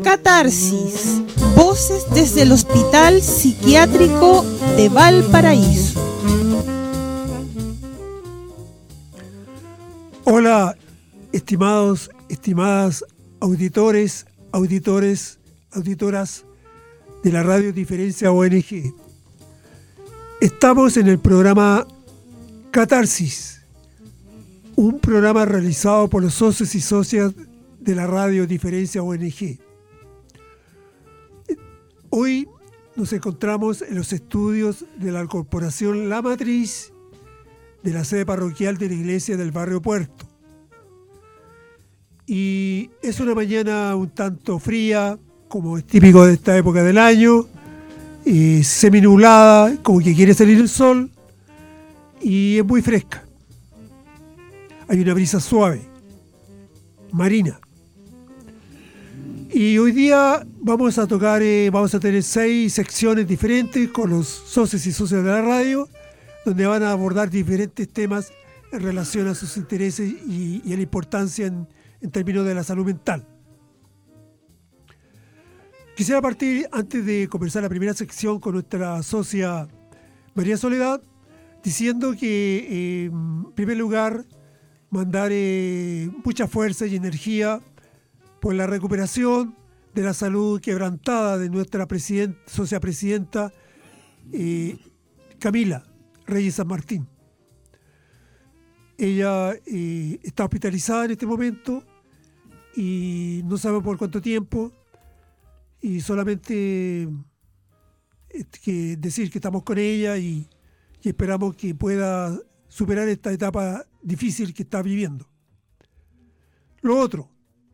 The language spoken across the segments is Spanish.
Catarsis, voces desde el Hospital Psiquiátrico de Valparaíso. Hola, estimados, estimadas auditores, auditoras de la Radio Diferencia ONG. Estamos en el programa Catarsis, un programa realizado por los socios y socias de la Radio Diferencia ONG. Hoy nos encontramos en los estudios de la Corporación La Matriz de la sede parroquial de la iglesia del barrio Puerto. Y es una mañana un tanto fría, como es típico de esta época del año, seminublada, como que quiere salir el sol, y es muy fresca. Hay una brisa suave, marina. Y hoy día vamos a tener 6 secciones diferentes con los socios y socias de la radio, donde van a abordar diferentes temas en relación a sus intereses y a la importancia en términos de la salud mental. Quisiera partir, antes de comenzar la primera sección con nuestra socia María Soledad, diciendo que, en primer lugar, mandar mucha fuerza y energía por la recuperación de la salud quebrantada de nuestra socia presidenta Camila Reyes San Martín. Ella está hospitalizada en este momento y no sabe por cuánto tiempo, y solamente que decir que estamos con ella y esperamos que pueda superar esta etapa difícil que está viviendo. Lo otro,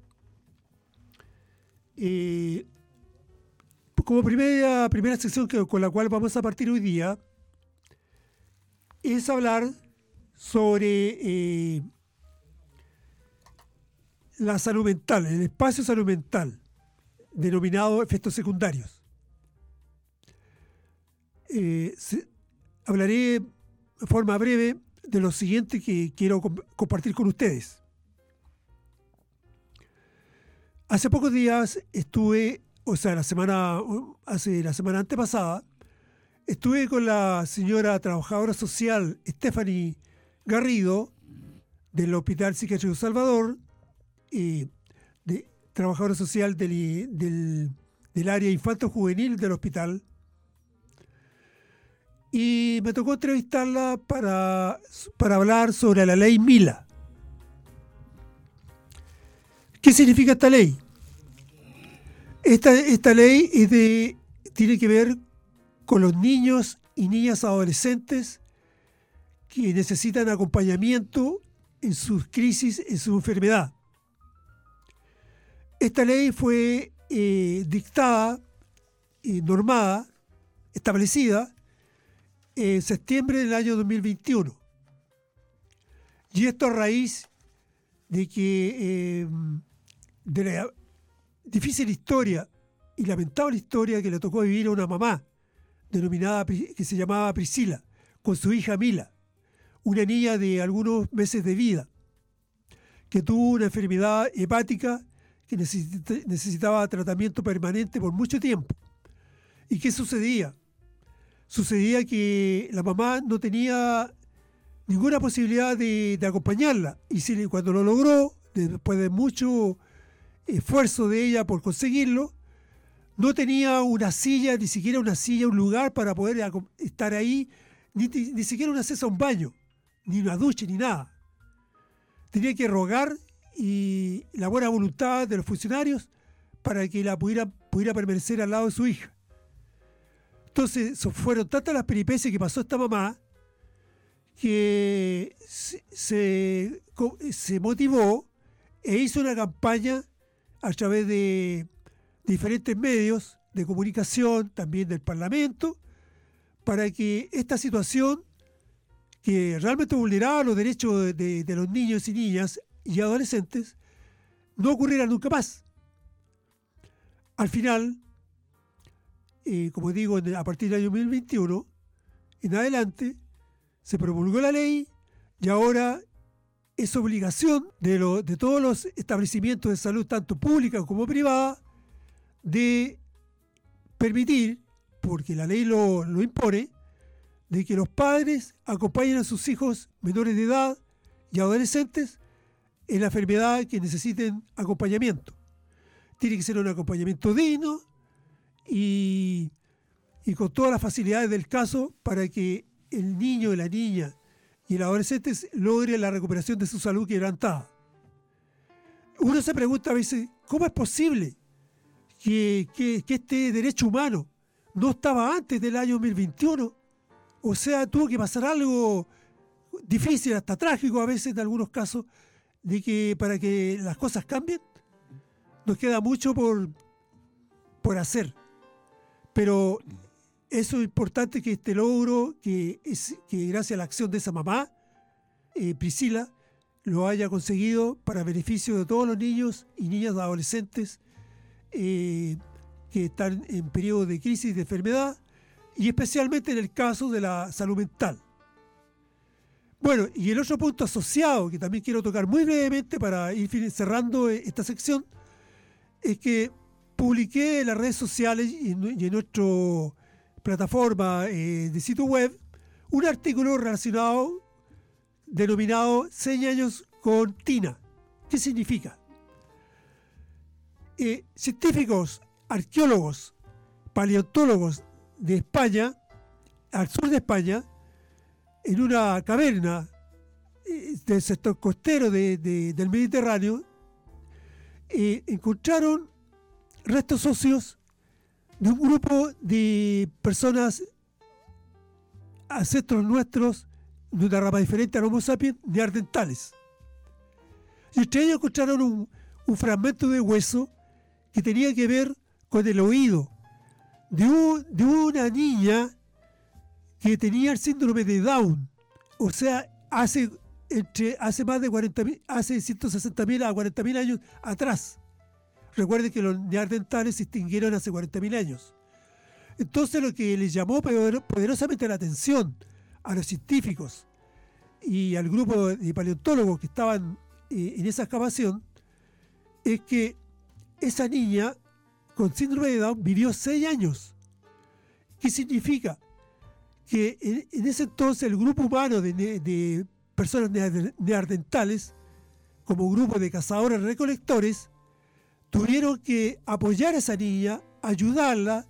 como primera sección con la cual vamos a partir hoy día, es hablar sobre la salud mental, el espacio salud mental, denominado efectos secundarios. Hablaré de forma breve de lo siguiente que quiero compartir con ustedes. Hace pocos días la semana antepasada, estuve con la señora trabajadora social Stephanie Garrido del Hospital Psiquiátrico Salvador, trabajadora social del área infanto-juvenil del hospital, y me tocó entrevistarla para hablar sobre la ley Mila. ¿Qué significa esta ley? Esta ley tiene que ver con los niños y niñas adolescentes que necesitan acompañamiento en sus crisis, en su enfermedad. Esta ley fue dictada, normada, establecida en septiembre del año 2021. Y esto a raíz de que de la difícil historia y lamentable historia que le tocó vivir a una mamá que se llamaba Priscila, con su hija Mila, una niña de algunos meses de vida, que tuvo una enfermedad hepática que necesitaba tratamiento permanente por mucho tiempo. ¿Y qué sucedía? Sucedía que la mamá no tenía ninguna posibilidad de acompañarla, y cuando lo logró, después de mucho esfuerzo de ella por conseguirlo, no tenía una silla, ni siquiera una silla, un lugar para poder estar ahí, ni siquiera un acceso a un baño, ni una ducha, ni nada. Tenía que rogar y la buena voluntad de los funcionarios para que la pudiera permanecer al lado de su hija. Entonces fueron tantas las peripecias que pasó esta mamá que se motivó e hizo una campaña a través de diferentes medios de comunicación, también del Parlamento, para que esta situación, que realmente vulneraba los derechos de los niños y niñas y adolescentes, no ocurriera nunca más. Al final, como digo, a partir del año 2021 en adelante, se promulgó la ley y ahora es obligación de todos los establecimientos de salud, tanto pública como privada, de permitir, porque la ley lo impone, de que los padres acompañen a sus hijos menores de edad y adolescentes en la enfermedad que necesiten acompañamiento. Tiene que ser un acompañamiento digno y con todas las facilidades del caso para que el niño, la niña y el adolescente logren la recuperación de su salud quebrantada. Uno se pregunta a veces, ¿cómo es posible que este derecho humano no estaba antes del año 2021? O sea, tuvo que pasar algo difícil, hasta trágico a veces en algunos casos, de que para que las cosas cambien, nos queda mucho por hacer. Pero eso es importante, que este logro, que gracias a la acción de esa mamá, Priscila, lo haya conseguido para beneficio de todos los niños y niñas adolescentes que están en periodo de crisis, de enfermedad, y especialmente en el caso de la salud mental. Bueno, y el otro punto asociado que también quiero tocar muy brevemente para ir cerrando esta sección, es que publiqué en las redes sociales y en nuestra plataforma de sitio web un artículo relacionado, denominado 6 años con Tina. ¿Qué significa? Científicos, arqueólogos, paleontólogos de España, al sur de España, en una caverna del sector costero del Mediterráneo, encontraron restos óseos de un grupo de personas, ancestros nuestros, de una rama diferente al Homo sapiens, neandertales. Y entre ellos encontraron un fragmento de hueso que tenía que ver con el oído de una niña que tenía el síndrome de Down. O sea, hace más de 40.000, hace 160.000 a 40.000 años atrás. Recuerden que los neandertales se extinguieron hace 40.000 años. Entonces, lo que les llamó poderosamente la atención a los científicos y al grupo de paleontólogos que estaban en esa excavación es que esa niña con síndrome de Down vivió 6 años. ¿Qué significa? Que en ese entonces el grupo humano de personas neandertales, como grupo de cazadores recolectores, tuvieron que apoyar a esa niña, ayudarla,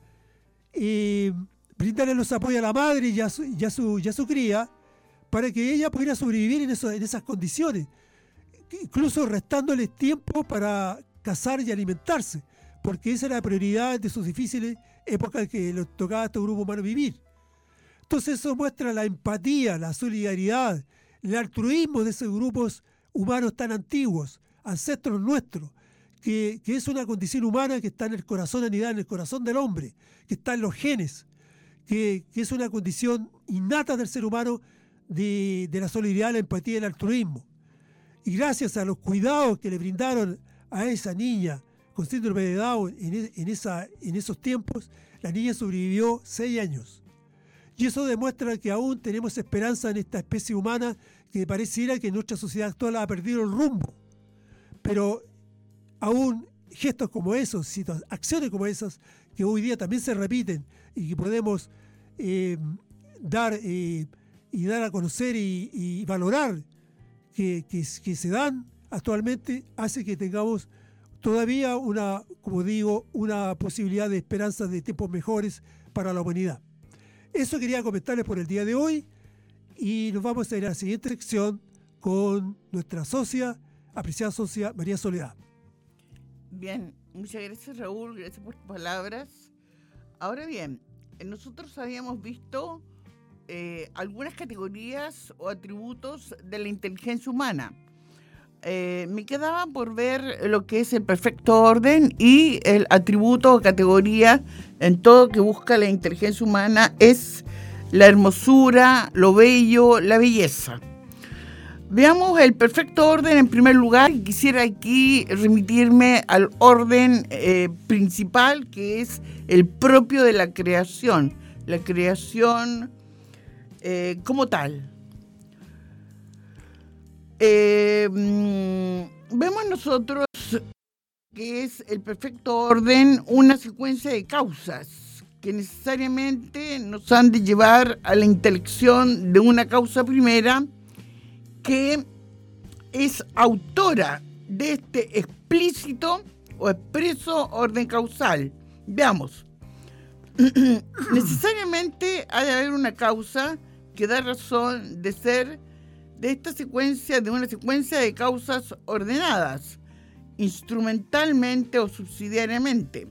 brindarle los apoyos a la madre y a su cría, para que ella pudiera sobrevivir en esas condiciones, incluso restándoles tiempo para cazar y alimentarse, porque esa era la prioridad de sus difíciles épocas que les tocaba a este grupo humano vivir. Entonces eso muestra la empatía, la solidaridad, el altruismo de esos grupos humanos tan antiguos, ancestros nuestros, que es una condición humana que está en el corazón, anidada en el corazón del hombre, que está en los genes, que es una condición innata del ser humano de la solidaridad, la empatía y el altruismo. Y gracias a los cuidados que le brindaron a esa niña con síndrome de Down en esos tiempos, la niña sobrevivió 6 años. Y eso demuestra que aún tenemos esperanza en esta especie humana, que pareciera que nuestra sociedad actual ha perdido el rumbo. Pero aún gestos como esos, acciones como esas, que hoy día también se repiten y que podemos dar a conocer y valorar que se dan actualmente, hace que tengamos todavía una posibilidad de esperanza de tiempos mejores para la humanidad. Eso quería comentarles por el día de hoy, y nos vamos a ir a la siguiente sección con nuestra apreciada socia María Soledad. Bien, muchas gracias, Raúl, gracias por tus palabras. Ahora bien, nosotros habíamos visto algunas categorías o atributos de la inteligencia humana. Me quedaba por ver lo que es el perfecto orden, y el atributo o categoría en todo que busca la inteligencia humana es la hermosura, lo bello, la belleza. Veamos el perfecto orden en primer lugar, y quisiera aquí remitirme al orden principal, que es el propio de la creación como tal. Vemos nosotros que es el perfecto orden una secuencia de causas que necesariamente nos han de llevar a la intelección de una causa primera que es autora de este explícito o expreso orden causal. Veamos. Necesariamente ha de haber una causa que da razón de ser de esta secuencia, de una secuencia de causas ordenadas, instrumentalmente o subsidiariamente.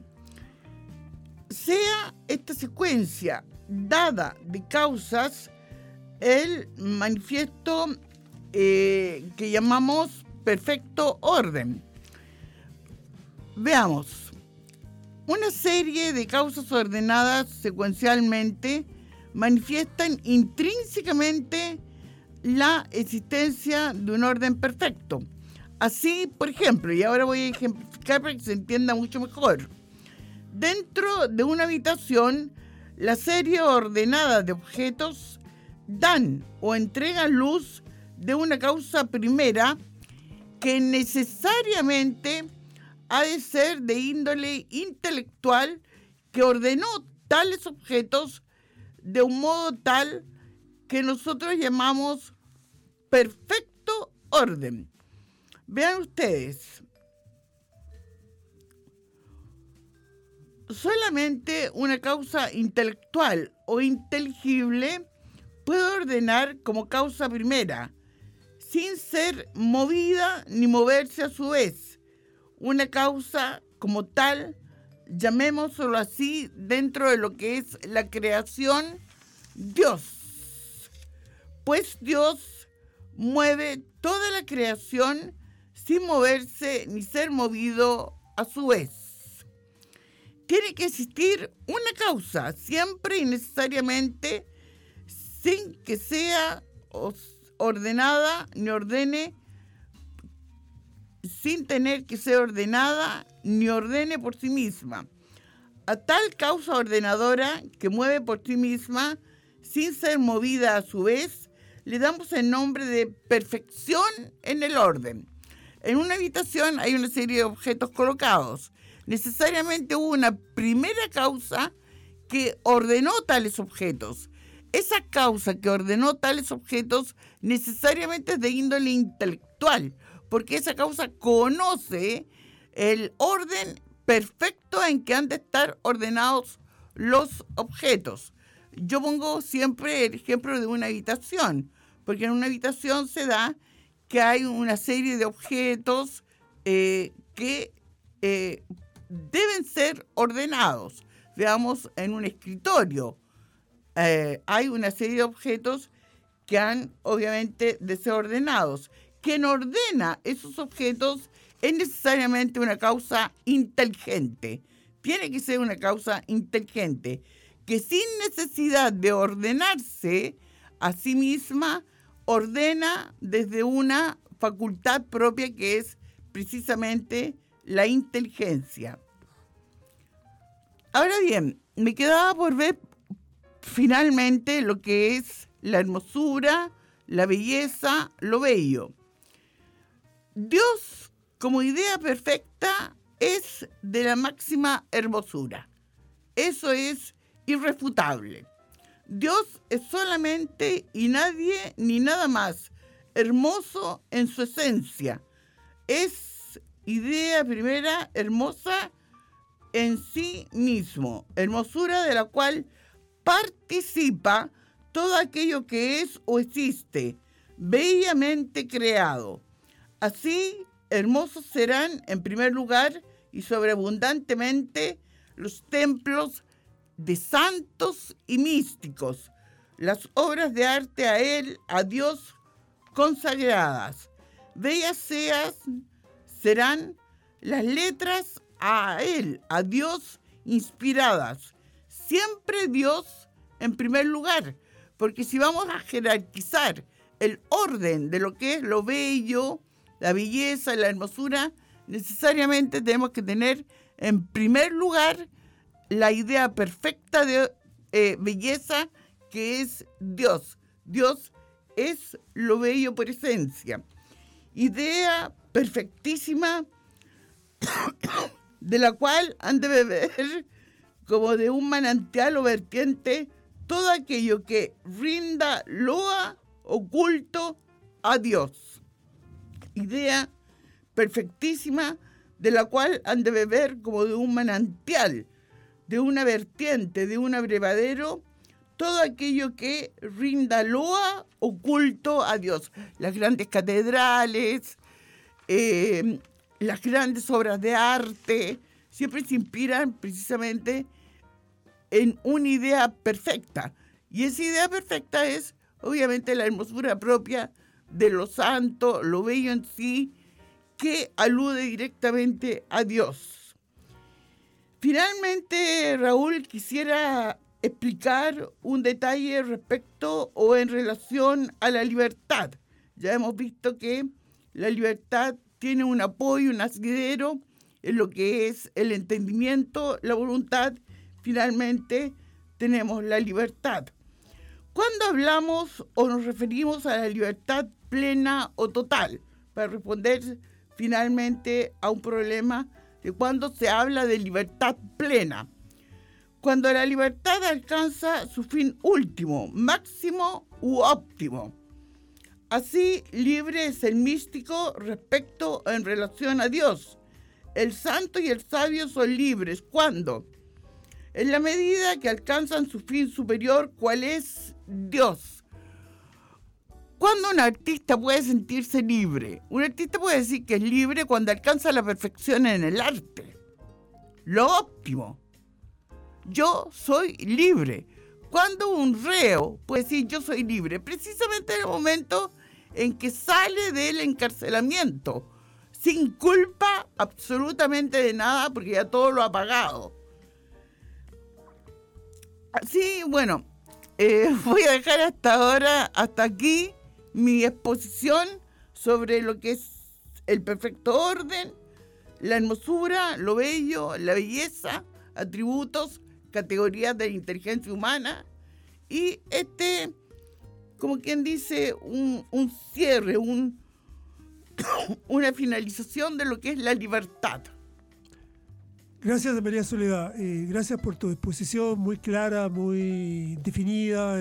Sea esta secuencia dada de causas el manifiesto que llamamos perfecto orden. Veamos. Una serie de causas ordenadas secuencialmente manifiestan intrínsecamente la existencia de un orden perfecto. Así, por ejemplo, y ahora voy a ejemplificar para que se entienda mucho mejor. Dentro de una habitación, la serie ordenada de objetos dan o entregan luz de una causa primera que necesariamente ha de ser de índole intelectual, que ordenó tales objetos de un modo tal que nosotros llamamos perfecto orden. Vean ustedes, solamente una causa intelectual o inteligible puede ordenar como causa primera, sin ser movida ni moverse a su vez. Una causa como tal, llamémoslo así, dentro de lo que es la creación, Dios. Pues Dios mueve toda la creación sin moverse ni ser movido a su vez. Tiene que existir una causa, siempre y necesariamente, sin que sea ordenada ni ordene, sin tener que ser ordenada ni ordene por sí misma. A tal causa ordenadora que mueve por sí misma, sin ser movida a su vez, le damos el nombre de perfección en el orden. En una habitación hay una serie de objetos colocados. Necesariamente hubo una primera causa que ordenó tales objetos. Esa causa que ordenó tales objetos necesariamente es de índole intelectual, porque esa causa conoce el orden perfecto en que han de estar ordenados los objetos. Yo pongo siempre el ejemplo de una habitación, porque en una habitación se da que hay una serie de objetos que deben ser ordenados. Veamos, en un escritorio hay una serie de objetos que han, obviamente, de ser ordenados. Quien ordena esos objetos es necesariamente una causa inteligente. Tiene que ser una causa inteligente, que sin necesidad de ordenarse a sí misma, ordena desde una facultad propia que es precisamente la inteligencia. Ahora bien, me quedaba por ver finalmente lo que es la hermosura, la belleza, lo bello. Dios, como idea perfecta, es de la máxima hermosura. Eso es irrefutable. Dios es solamente y nadie ni nada más hermoso en su esencia. Es idea primera hermosa en sí mismo, hermosura de la cual participa todo aquello que es o existe, bellamente creado. Así, hermosos serán, en primer lugar, y sobreabundantemente, los templos de santos y místicos, las obras de arte a Él, a Dios, consagradas. Bellas serán las letras a Él, a Dios, inspiradas. Siempre Dios en primer lugar, porque si vamos a jerarquizar el orden de lo que es lo bello, la belleza, la hermosura, necesariamente tenemos que tener en primer lugar la idea perfecta de belleza, que es Dios. Dios es lo bello por esencia. Idea perfectísima de la cual han de beber como de un manantial o vertiente todo aquello que rinda loa o culto a Dios. Idea perfectísima de la cual han de beber como de un manantial, de una vertiente, de un abrevadero, todo aquello que rinda loa o culto a Dios. Las grandes catedrales, las grandes obras de arte, siempre se inspiran precisamente en una idea perfecta. Y esa idea perfecta es, obviamente, la hermosura propia de lo santo, lo bello en sí, que alude directamente a Dios. Finalmente, Raúl, quisiera explicar un detalle respecto o en relación a la libertad. Ya hemos visto que la libertad tiene un apoyo, un asidero en lo que es el entendimiento, la voluntad. Finalmente, tenemos la libertad. ¿Cuándo hablamos o nos referimos a la libertad plena o total? Para responder finalmente a un problema de cuándo se habla de libertad plena. Cuando la libertad alcanza su fin último, máximo u óptimo. Así, libre es el místico respecto en relación a Dios. El santo y el sabio son libres. ¿Cuándo? En la medida que alcanzan su fin superior, ¿cuál es? Dios. ¿Cuándo un artista puede sentirse libre? Un artista puede decir que es libre cuando alcanza la perfección en el arte. Lo óptimo. Yo soy libre. Cuando un reo puede decir yo soy libre, precisamente en el momento en que sale del encarcelamiento, sin culpa absolutamente de nada, porque ya todo lo ha pagado. Así, bueno, voy a dejar hasta aquí mi exposición sobre lo que es el perfecto orden, la hermosura, lo bello, la belleza, atributos, categorías de la inteligencia humana y como quien dice, un cierre, una finalización de lo que es la libertad. Gracias, María Soledad. Gracias por tu exposición muy clara, muy definida,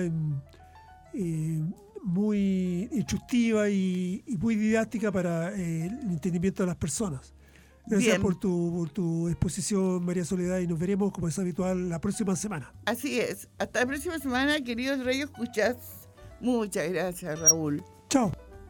muy instructiva y muy didáctica para el entendimiento de las personas. Gracias por tu exposición, María Soledad, y nos veremos, como es habitual, la próxima semana. Así es. Hasta la próxima semana, queridos Radio Escuchas. Muchas gracias, Raúl. Chao.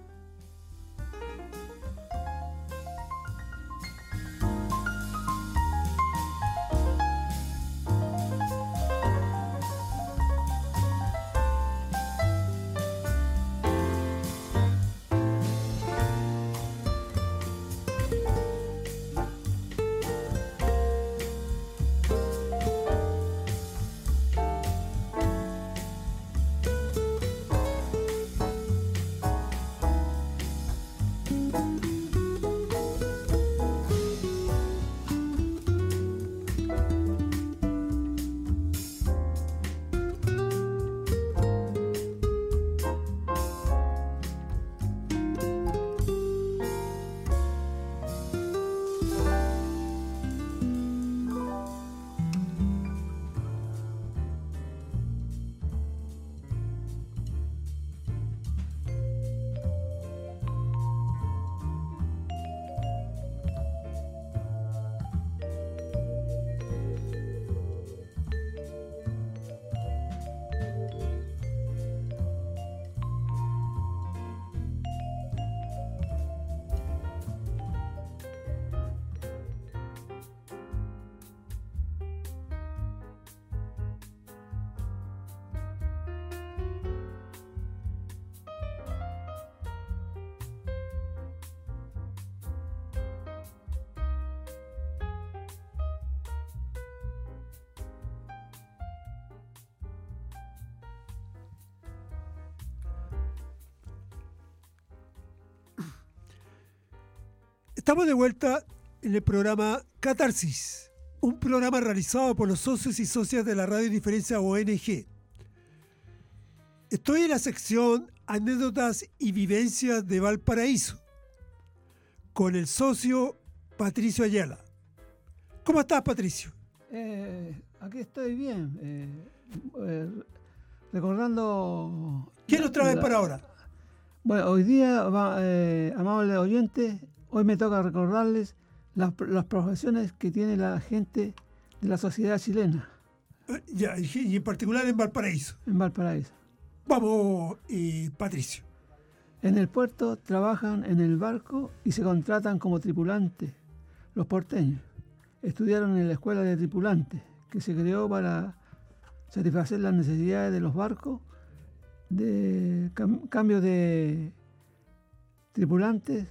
Estamos de vuelta en el programa Catarsis, un programa realizado por los socios y socias de la Radio Diferencia ONG. Estoy en la sección Anécdotas y Vivencias de Valparaíso, con el socio Patricio Ayala. ¿Cómo estás, Patricio? Aquí estoy bien, recordando... ¿Qué nos traes para ahora? Bueno, hoy día, amables oyentes, hoy me toca recordarles las profesiones que tiene la gente de la sociedad chilena. Ya, y en particular en Valparaíso. En Valparaíso. Vamos, Patricio. En el puerto trabajan en el barco y se contratan como tripulantes. Los porteños estudiaron en la escuela de tripulantes, que se creó para satisfacer las necesidades de los barcos de cambio de tripulantes.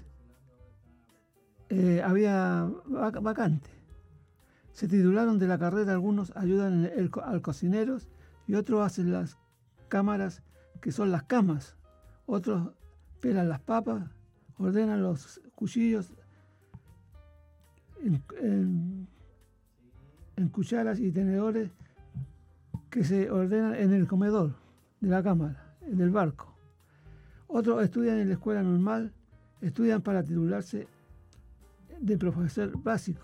Había vacantes. Se titularon de la carrera, algunos ayudan al cocineros y otros hacen las cámaras, que son las camas. Otros pelan las papas, ordenan los cuchillos en cucharas y tenedores que se ordenan en el comedor de la cámara, del barco. Otros estudian en la escuela normal, estudian para titularse de profesor básico.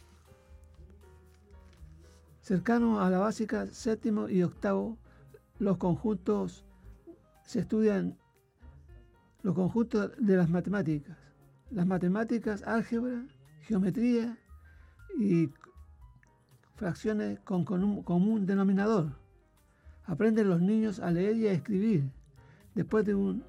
Cercano a la básica, séptimo y octavo, los conjuntos se estudian, los conjuntos de las matemáticas, álgebra, geometría y fracciones con común denominador. Aprenden los niños a leer y a escribir. Después de un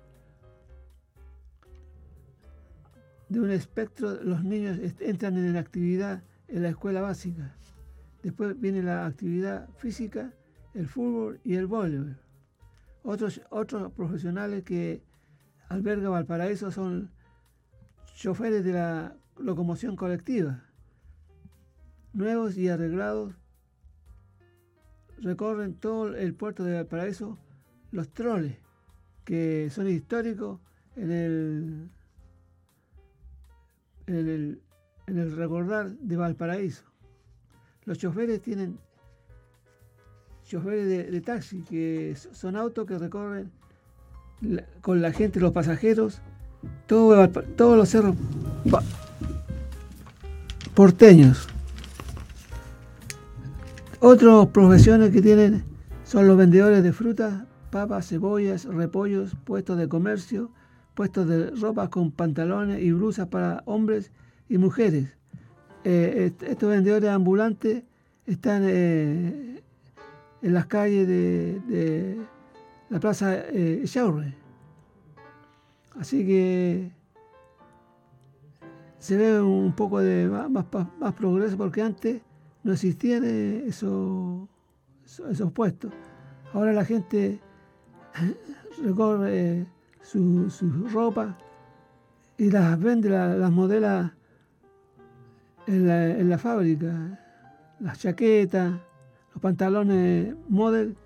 espectro, los niños entran en la actividad en la escuela básica. Después viene la actividad física, el fútbol y el voleibol. Otros profesionales que alberga Valparaíso son choferes de la locomoción colectiva. Nuevos y arreglados, recorren todo el puerto de Valparaíso los troles, que son históricos en el recordar de Valparaíso. Los choferes tienen choferes de taxi, que son autos que recorren con la gente, los pasajeros, todos los cerros porteños. Otras profesiones que tienen son los vendedores de frutas, papas, cebollas, repollos, puestos de comercio, puestos de ropa con pantalones y blusas para hombres y mujeres. Estos vendedores ambulantes están en las calles de la Plaza Echaurre. Así que se ve un poco de más progreso, porque antes no existían esos puestos. Ahora la gente recorre su ropa y las vende, las modela en la fábrica. Las chaquetas, los pantalones model,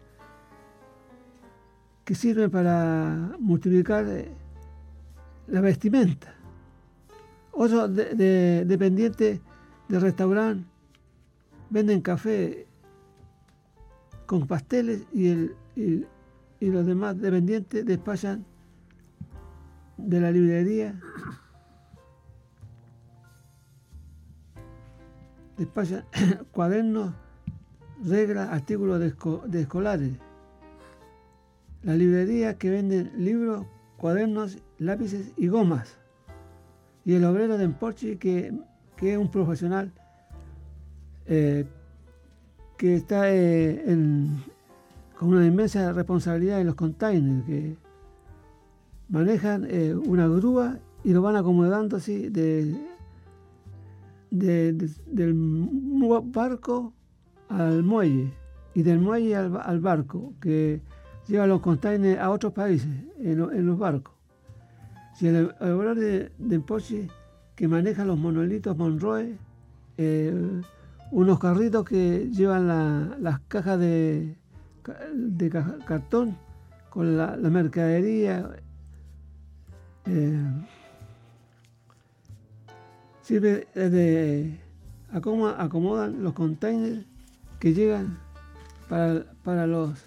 que sirven para multiplicar la vestimenta. Otros dependientes de restaurante venden café con pasteles y los demás dependientes despachan de la librería, despachan cuadernos, reglas, artículos de escolares. Las librerías que venden libros, cuadernos, lápices y gomas. Y el obrero de emporche, que es un profesional que está con una inmensa responsabilidad en los containers, que manejan una grúa y lo van acomodando así del barco al muelle, y del muelle al barco, que lleva los containers a otros países en los barcos. Si el obrero de emporche, que maneja los monolitos Monroe, unos carritos que llevan las cajas de cartón con la mercadería, sirve acomodan los containers que llegan para los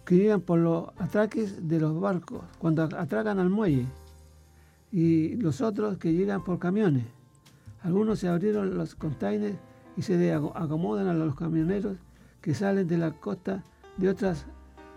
que llegan por los atraques de los barcos, cuando atracan al muelle, y los otros que llegan por camiones. Algunos se abrieron los containers y se acomodan a los camioneros que salen de la costa de otros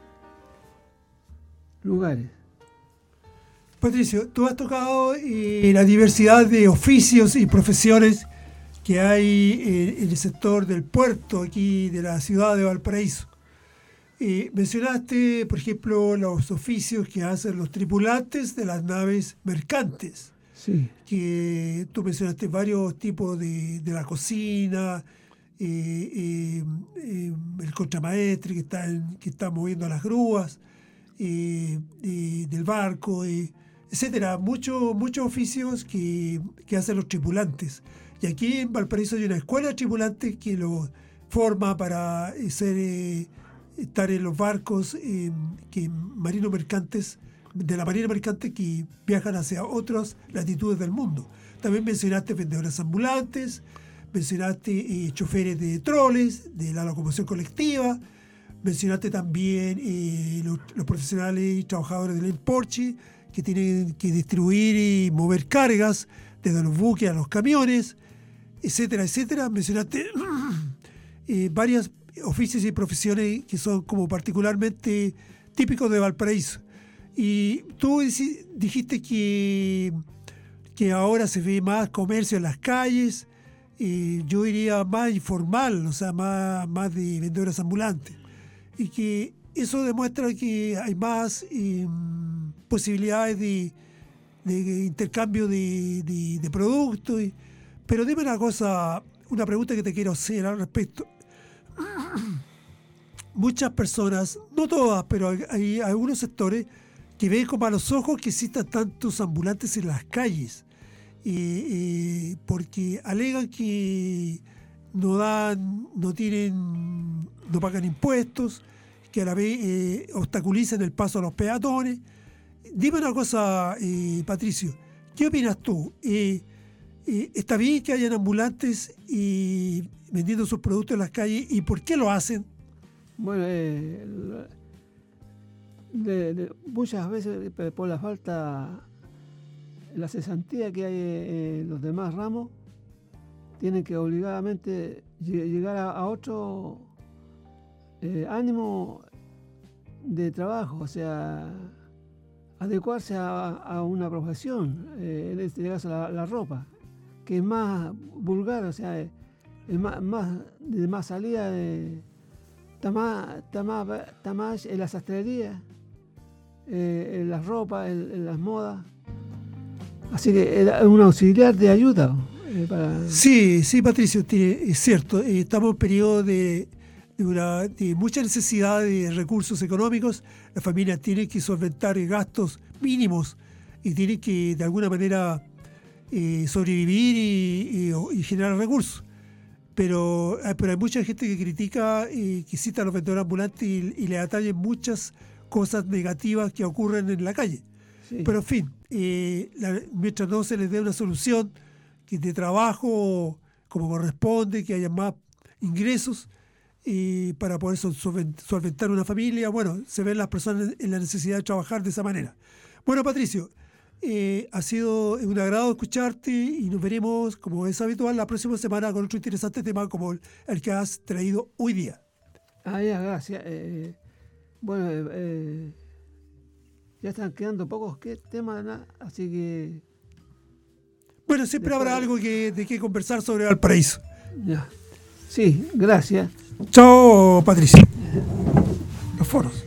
lugares. Patricio, tú has tocado la diversidad de oficios y profesiones que hay en el sector del puerto aquí de la ciudad de Valparaíso. Mencionaste, por ejemplo, los oficios que hacen los tripulantes de las naves mercantes. Sí. Que tú mencionaste varios tipos de la cocina, el contramaestre que está moviendo las grúas del barco, etcétera. Muchos oficios que hacen los tripulantes. Y aquí en Valparaíso hay una escuela de tripulantes que los forma para estar en los barcos marinos mercantes, de la marina mercante, que viajan hacia otras latitudes del mundo. También mencionaste vendedores ambulantes, mencionaste choferes de troles, de la locomoción colectiva, mencionaste también los profesionales y trabajadores del emporche que tienen que distribuir y mover cargas desde los buques a los camiones, etcétera, etcétera. Mencionaste varios oficios y profesiones que son como particularmente típicos de Valparaíso. Y tú dijiste que ahora se ve más comercio en las calles, yo diría más informal, o sea, más de vendedores ambulantes. Y que eso demuestra que hay más posibilidades de intercambio de productos. Pero dime una pregunta que te quiero hacer al respecto. Muchas personas, no todas, pero hay algunos sectores que ven con malos ojos que existan tantos ambulantes en las calles, porque alegan que no pagan impuestos, que a la vez obstaculizan el paso a los peatones. Dime una cosa, Patricio, ¿qué opinas tú? ¿Está bien que hayan ambulantes vendiendo sus productos en las calles y por qué lo hacen? Bueno, muchas veces por la falta, la cesantía que hay en los demás ramos, tienen que obligadamente llegar a otro ánimo de trabajo, o sea, adecuarse a una profesión, en este caso la ropa, que es más vulgar, o sea, es más salida de... Está más en la sastrería, en las ropas, en las modas. Así que es un auxiliar de ayuda. Sí, Patricio, es cierto. Estamos en un periodo de mucha necesidad de recursos económicos. Las familias tienen que solventar gastos mínimos y tienen que, de alguna manera, sobrevivir y generar recursos. Pero hay mucha gente que critica que cita a los vendedores ambulantes y le atañen muchas cosas negativas que ocurren en la calle. Sí. Pero en fin, mientras no se les dé una solución de trabajo como corresponde, que haya más ingresos para poder solventar una familia, bueno, se ven las personas en la necesidad de trabajar de esa manera. Bueno, Patricio, ha sido un agrado escucharte y nos veremos, como es habitual, la próxima semana con otro interesante tema como el que has traído hoy día. Ya, gracias. Bueno, ya están quedando pocos temas, ¿no? Así que... Bueno, siempre habrá algo de qué conversar sobre Valparaíso. Ya. Sí, gracias. Chao, Patricio. Los foros.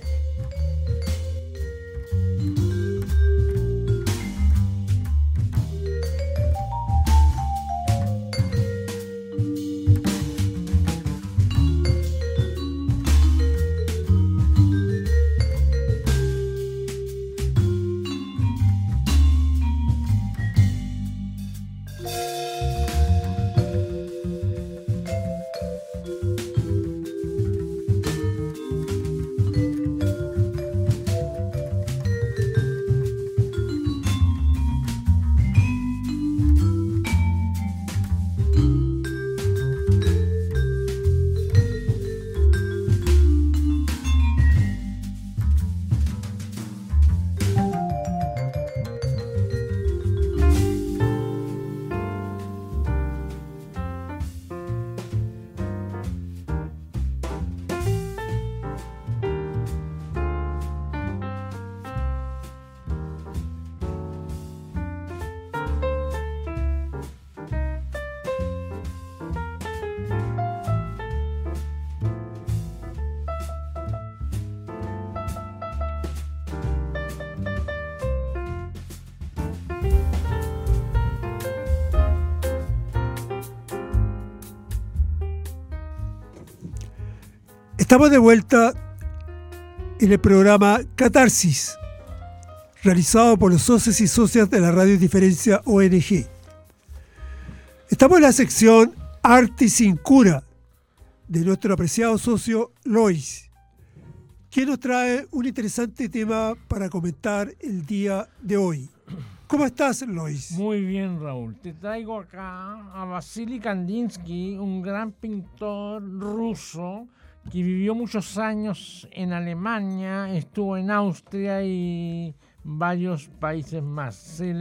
Estamos de vuelta en el programa Catarsis, realizado por los socios y socias de la Radio Diferencia ONG. Estamos en la sección Arte sin cura de nuestro apreciado socio Lois, quien nos trae un interesante tema para comentar el día de hoy. ¿Cómo estás, Lois? Muy bien, Raúl. Te traigo acá a Vasily Kandinsky, un gran pintor ruso que vivió muchos años en Alemania, estuvo en Austria y varios países más. Se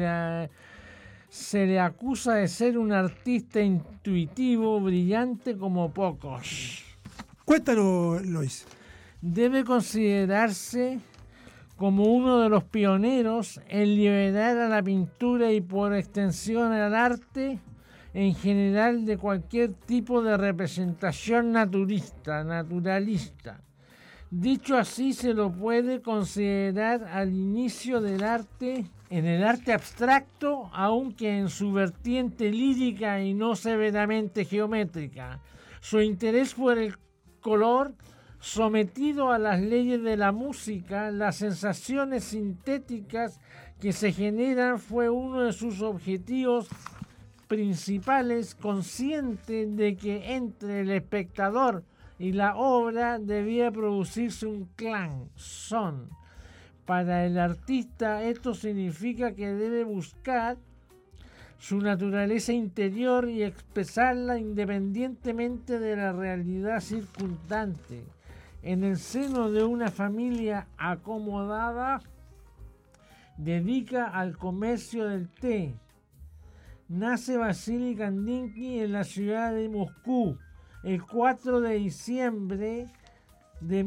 le acusa de ser un artista intuitivo, brillante como pocos. Cuéntanos, Lois. Debe considerarse como uno de los pioneros en liberar a la pintura y por extensión al arte en general de cualquier tipo de representación naturalista. Dicho así, se lo puede considerar al inicio del arte, en el arte abstracto, aunque en su vertiente lírica y no severamente geométrica. Su interés por el color, sometido a las leyes de la música, las sensaciones sintéticas que se generan, fue uno de sus objetivos principales, consciente de que entre el espectador y la obra debía producirse un clan, son. Para el artista esto significa que debe buscar su naturaleza interior y expresarla independientemente de la realidad circundante. En el seno de una familia acomodada, dedica al comercio del té. Nace Vasily Kandinsky en la ciudad de Moscú el 4 de diciembre de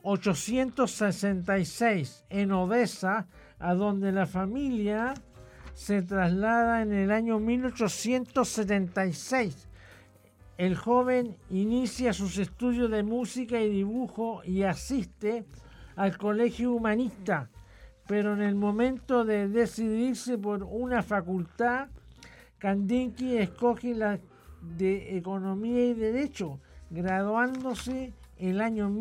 1866 en Odessa, a donde la familia se traslada en el año 1876. El joven inicia sus estudios de música y dibujo y asiste al colegio humanista, pero en el momento de decidirse por una facultad, Kandinsky escoge la de Economía y Derecho, graduándose el año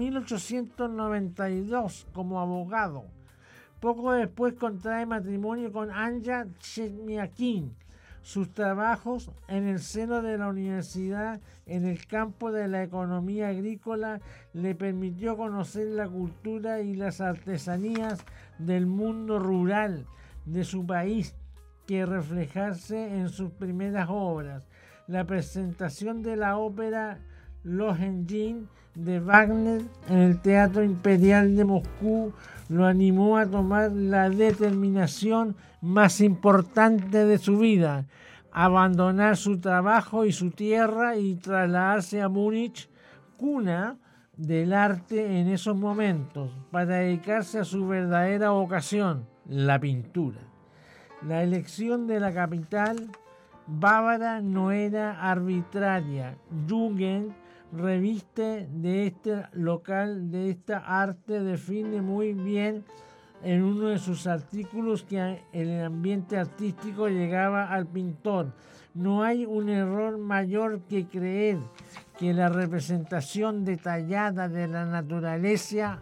1892 como abogado. Poco después contrae matrimonio con Anja Chechmiakin. Sus trabajos en el seno de la universidad en el campo de la economía agrícola le permitió conocer la cultura y las artesanías del mundo rural de su país, que reflejarse en sus primeras obras. La presentación de la ópera Lohengrin de Wagner en el Teatro Imperial de Moscú lo animó a tomar la determinación más importante de su vida: abandonar su trabajo y su tierra y trasladarse a Múnich, cuna del arte en esos momentos, para dedicarse a su verdadera vocación, la pintura. La elección de la capital bávara no era arbitraria. Jugend, reviste de este local de esta arte, define muy bien en uno de sus artículos que el ambiente artístico llegaba al pintor. No hay un error mayor que creer que la representación detallada de la naturaleza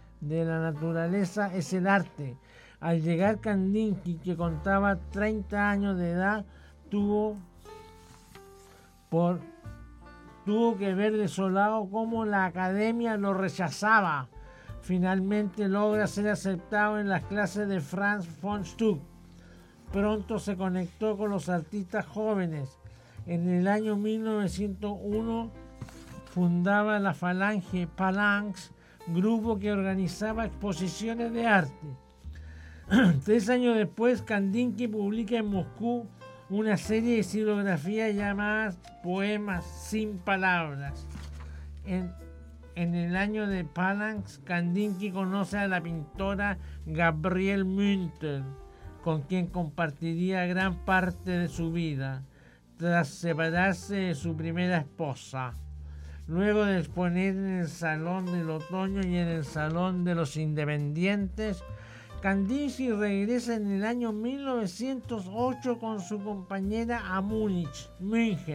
es el arte. Al llegar Kandinsky, que contaba 30 años de edad, tuvo que ver desolado cómo la academia lo rechazaba. Finalmente logra ser aceptado en las clases de Franz von Stuck. Pronto se conectó con los artistas jóvenes. En el año 1901 fundaba la Falange Phalanx, grupo que organizaba exposiciones de arte. 3 años después, Kandinsky publica en Moscú una serie de xilografías llamadas Poemas sin palabras. En el año de Phalanx, Kandinsky conoce a la pintora Gabrielle Münter, con quien compartiría gran parte de su vida, tras separarse de su primera esposa. Luego de exponer en el Salón del Otoño y en el Salón de los Independientes, Kandinsky regresa en el año 1908 con su compañera a München,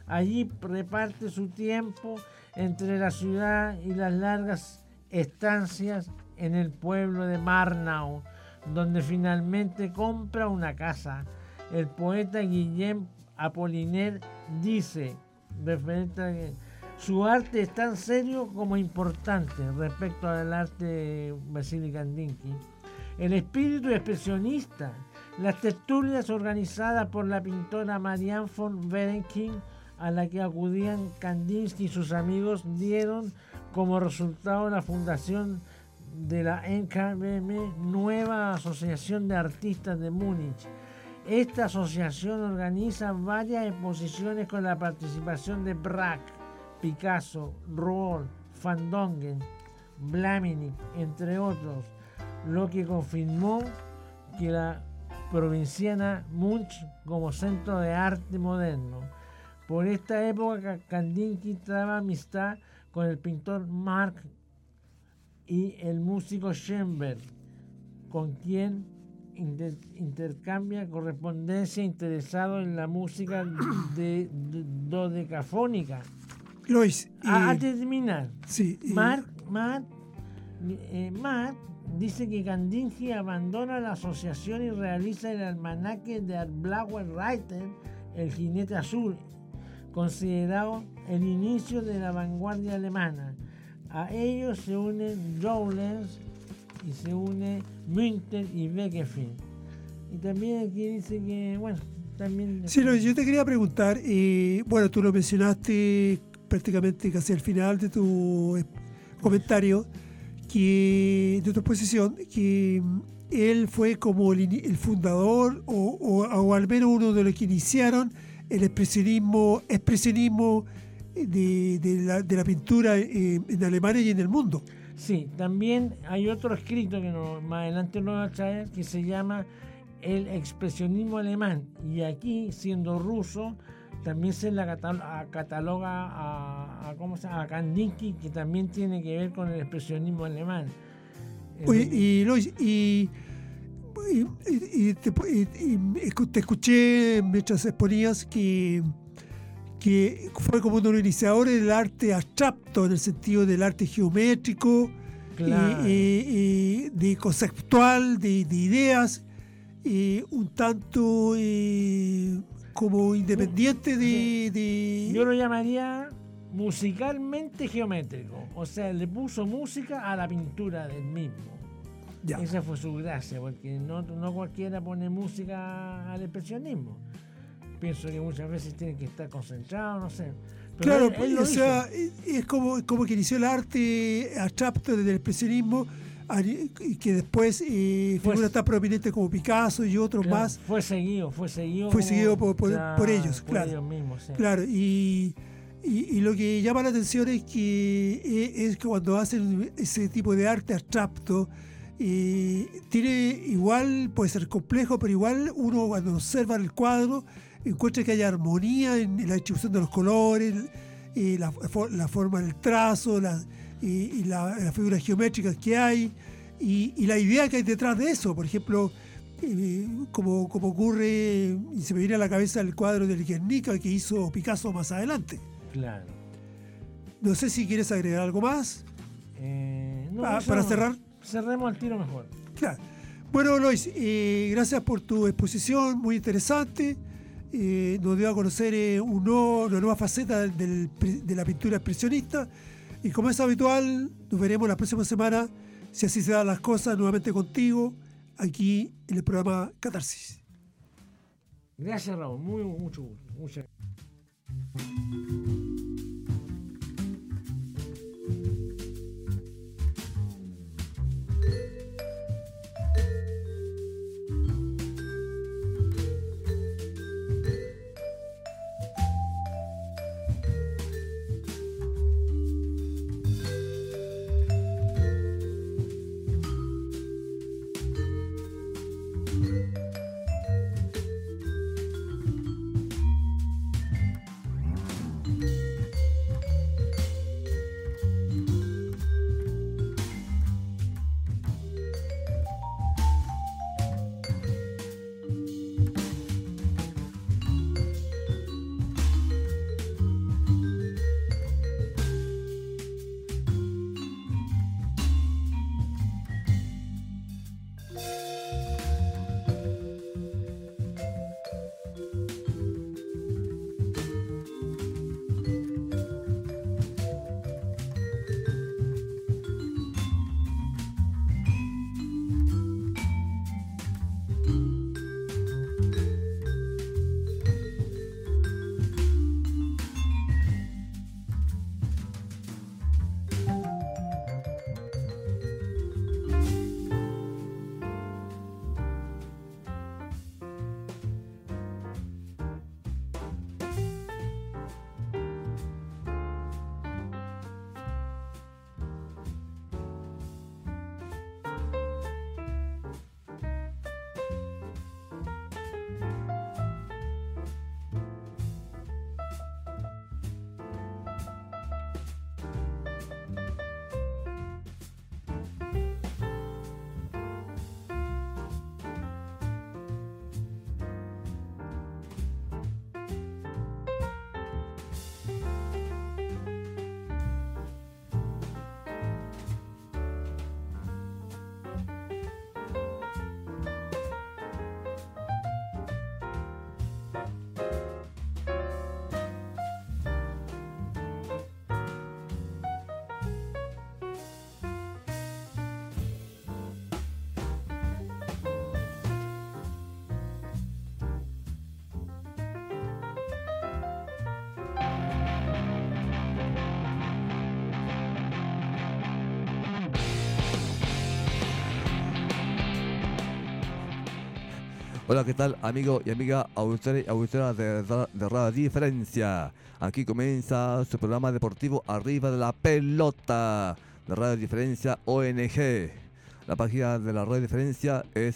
Allí reparte su tiempo entre la ciudad y las largas estancias en el pueblo de Marnau, donde finalmente compra una casa. El poeta Guillem Apollinaire dice, referente a que su arte es tan serio como importante respecto al arte de Vasily Kandinsky. El espíritu expresionista, las tertulias organizadas por la pintora Marianne von Werenking, a la que acudían Kandinsky y sus amigos, dieron como resultado la fundación de la NKBM, Nueva Asociación de Artistas de Múnich. Esta asociación organiza varias exposiciones con la participación de Braque, Picasso, Rouault, Van Dongen, Blaminic, entre otros, lo que confirmó que la provinciana Munch como centro de arte moderno. Por esta época Kandinsky traba amistad con el pintor Marc y el músico Schoenberg, con quien intercambia correspondencia interesado en la música de dodecafónica. Lois, Antes de terminar, sí, Marc dice que Kandinsky abandona la asociación y realiza el almanaque de Blauer Reiter, el jinete azul, considerado el inicio de la vanguardia alemana. A ellos se unen Rowlands y se une Münter y Wegefind. Y también aquí dice que, bueno, también... Sí, Lois, yo te quería preguntar, bueno, tú lo mencionaste prácticamente casi al final de tu comentario, de tu exposición, que él fue como el fundador o al menos uno de los que iniciaron el expresionismo de la pintura en Alemania y en el mundo. Sí, también hay otro escrito que más adelante lo voy a traer, que se llama el expresionismo alemán, y aquí, siendo ruso, también se la cataloga a Kandinsky, que también tiene que ver con el expresionismo alemán. Oye, y Lois, te escuché mientras exponías que fue como uno de los iniciadores del arte abstracto, en el sentido del arte geométrico, Claro. de conceptual, de ideas, un tanto como independiente de... Yo lo llamaría musicalmente geométrico, o sea, le puso música a la pintura del mismo. Ya. Esa fue su gracia, porque no cualquiera pone música al expresionismo. Pienso que muchas veces tiene que estar concentrado, no sé. Pero Claro, él lo o sea, hizo. es como que inició el arte abstracto desde el expresionismo, y que después figuras tan prominentes como Picasso y otros Claro, más. fue seguido Fue como- seguido por ellos, por claro. ellos mismos, sí. Claro, y lo que llama la atención es que cuando hacen ese tipo de arte abstracto, tiene igual, puede ser complejo, pero igual uno cuando observa el cuadro encuentra que hay armonía en la distribución de los colores, la forma del trazo, las figuras geométricas que hay y la idea que hay detrás de eso. Por ejemplo, como ocurre, y se me viene a la cabeza el cuadro del Guernica que hizo Picasso más adelante. Claro. No sé si quieres agregar algo más No, eso para no. cerrar. Cerremos al tiro mejor. Claro. Bueno, Lois, gracias por tu exposición, muy interesante. Nos dio a conocer una nueva faceta de la pintura expresionista. Y como es habitual, nos veremos la próxima semana, si así se dan las cosas, nuevamente contigo, aquí en el programa Catarsis. Gracias, Raúl. Mucho gusto. Muchas gracias. Hola, ¿qué tal, amigo y amiga auditores y auditoras de Radio Diferencia? Aquí comienza su programa deportivo Arriba de la Pelota de Radio Diferencia ONG. La página de la Radio Diferencia es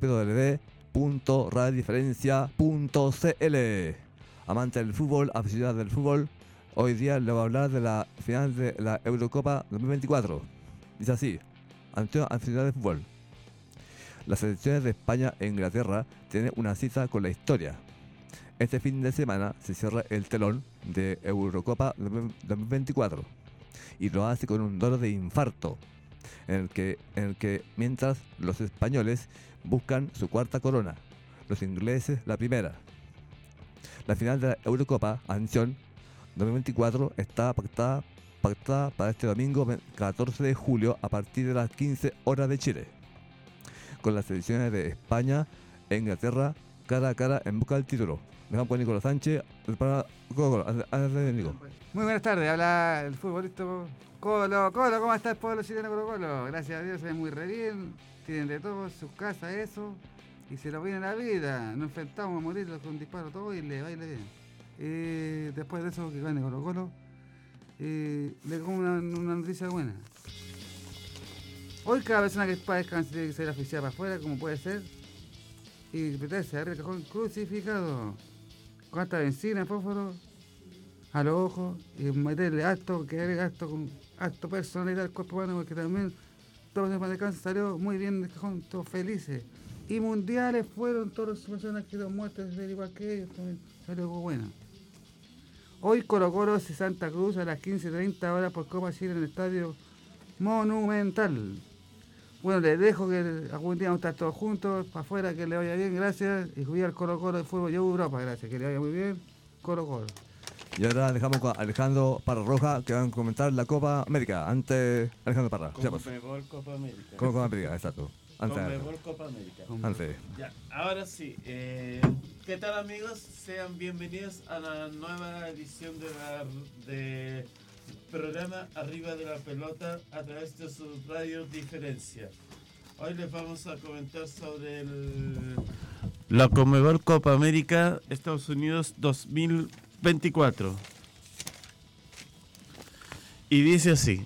www.radiodiferencia.cl. Amante del fútbol, aficionado del fútbol, hoy día le voy a hablar de la final de la Eurocopa 2024. Dice así: aficionado del fútbol. Las selecciones de España e Inglaterra tienen una cita con la historia. Este fin de semana se cierra el telón de Eurocopa 2024 y lo hace con un dolor de infarto, en el que mientras los españoles buscan su cuarta corona, los ingleses la primera. La final de la Eurocopa Anción 2024 está pactada para este domingo 14 de julio a partir de las 15 horas de Chile, con las selecciones de España e Inglaterra cara a cara en busca del título. Dejamos con Nicolás Sánchez para Colo. Nico. Muy buenas tardes, habla el futbolista Colo. ¿Cómo está el pueblo chileno Colo? Gracias a Dios se ve muy re bien, tienen de todo, sus casas, eso, y se lo viene la vida. Nos enfrentamos a morir con disparo todo y le baile bien. Después de eso que gane Colo, le como una noticia buena. Hoy cada persona que padezca tiene que ser oficial para afuera, como puede ser, y meterse arriba del cajón crucificado, con harta benzina, fósforo, a los ojos, y meterle harto, que agregue harto personalidad al cuerpo humano, porque también todos los de cáncer salió muy bien del cajón, todos felices. Y mundiales fueron todas las personas que quedaron muertas, igual que ellos, también salió algo bueno. Hoy Colo hace Santa Cruz a las 15:30 horas por Copa Chile en el Estadio Monumental. Bueno, les dejo que algún día vamos a estar todos juntos, para afuera, que le vaya bien, gracias. Y jugué al Colo de fútbol, yo Europa, gracias, que le vaya muy bien, Colo. Y ahora dejamos con Alejandro Parra Roja, que van a comentar la Copa América. Antes, Alejandro Parra. Conmebol Copa América. Copa América, exacto. Conmebol Copa América. Antes. Ya, ahora sí. ¿Qué tal, amigos? Sean bienvenidos a la nueva edición de programa Arriba de la Pelota a través de su Radio Diferencia. Hoy les vamos a comentar sobre la Conmebol Copa América Estados Unidos 2024. Y dice así: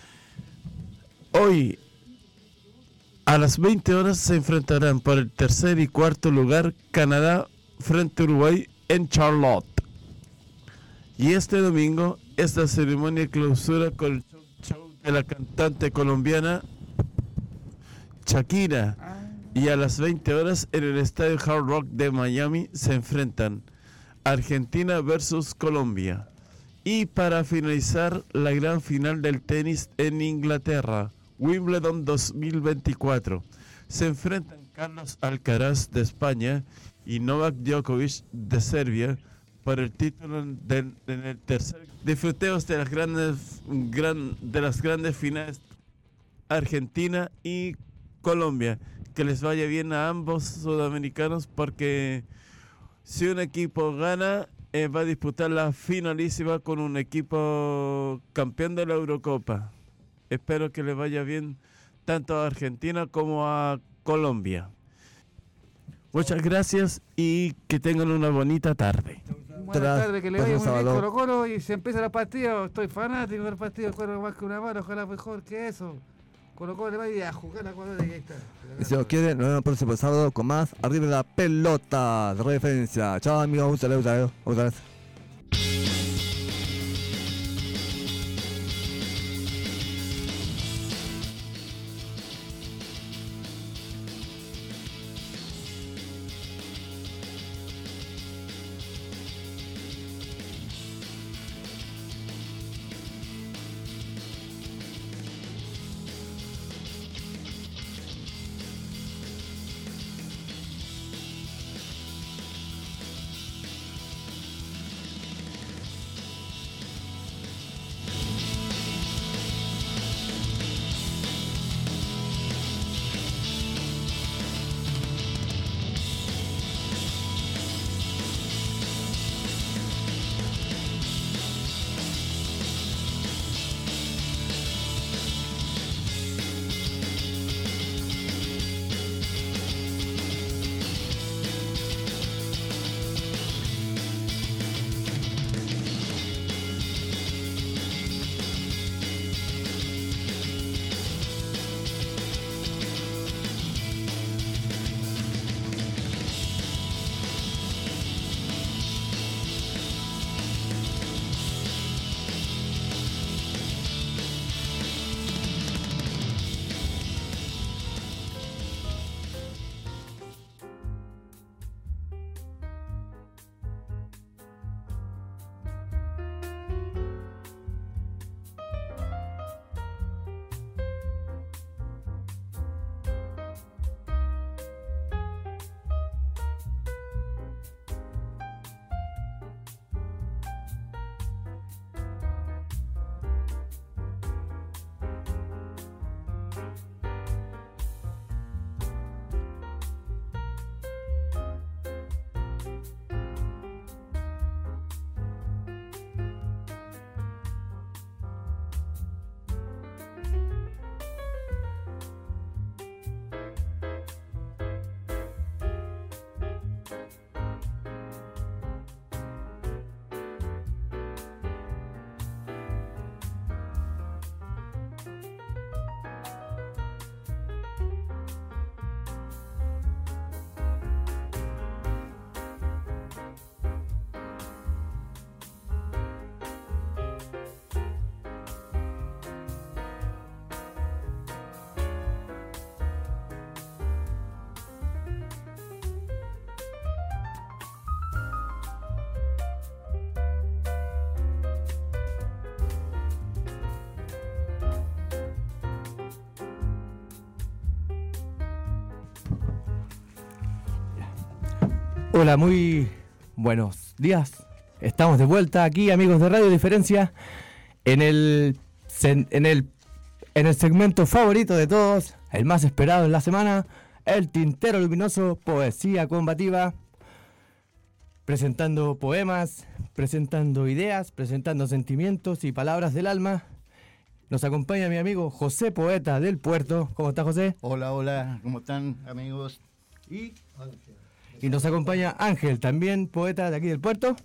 hoy a las 20 horas se enfrentarán por el tercer y cuarto lugar Canadá frente a Uruguay en Charlotte. Y este domingo esta ceremonia de clausura con el show de la cantante colombiana Shakira. Y a las 20 horas en el Estadio Hard Rock de Miami se enfrentan Argentina versus Colombia. Y para finalizar, la gran final del tenis en Inglaterra, Wimbledon 2024. Se enfrentan Carlos Alcaraz de España y Novak Djokovic de Serbia por el título en el tercer. Disfrutemos de las grandes finales Argentina y Colombia. Que les vaya bien a ambos sudamericanos, porque si un equipo gana va a disputar la finalísima con un equipo campeón de la Eurocopa. Espero que les vaya bien tanto a Argentina como a Colombia. Muchas gracias y que tengan una bonita tarde. Buenas tardes, que le vaya muy bien Colo y se empieza el partido. Estoy fanático del partido, juego más que una mano, ojalá mejor que eso. Colo le vaya a jugar a Ecuador y ahí está. Y si os quieren, nos vemos el próximo sábado con más Arriba de la Pelota de Referencia. Chao, amigos, un saludo. Hola, muy buenos días. Estamos de vuelta aquí, amigos de Radio Diferencia, en el segmento favorito de todos, el más esperado en la semana, el Tintero Luminoso, poesía combativa, presentando poemas, presentando ideas, presentando sentimientos y palabras del alma. Nos acompaña mi amigo José, poeta del Puerto. ¿Cómo está, José? Hola, hola, ¿cómo están, amigos? Y nos acompaña Ángel, también poeta de aquí del Puerto.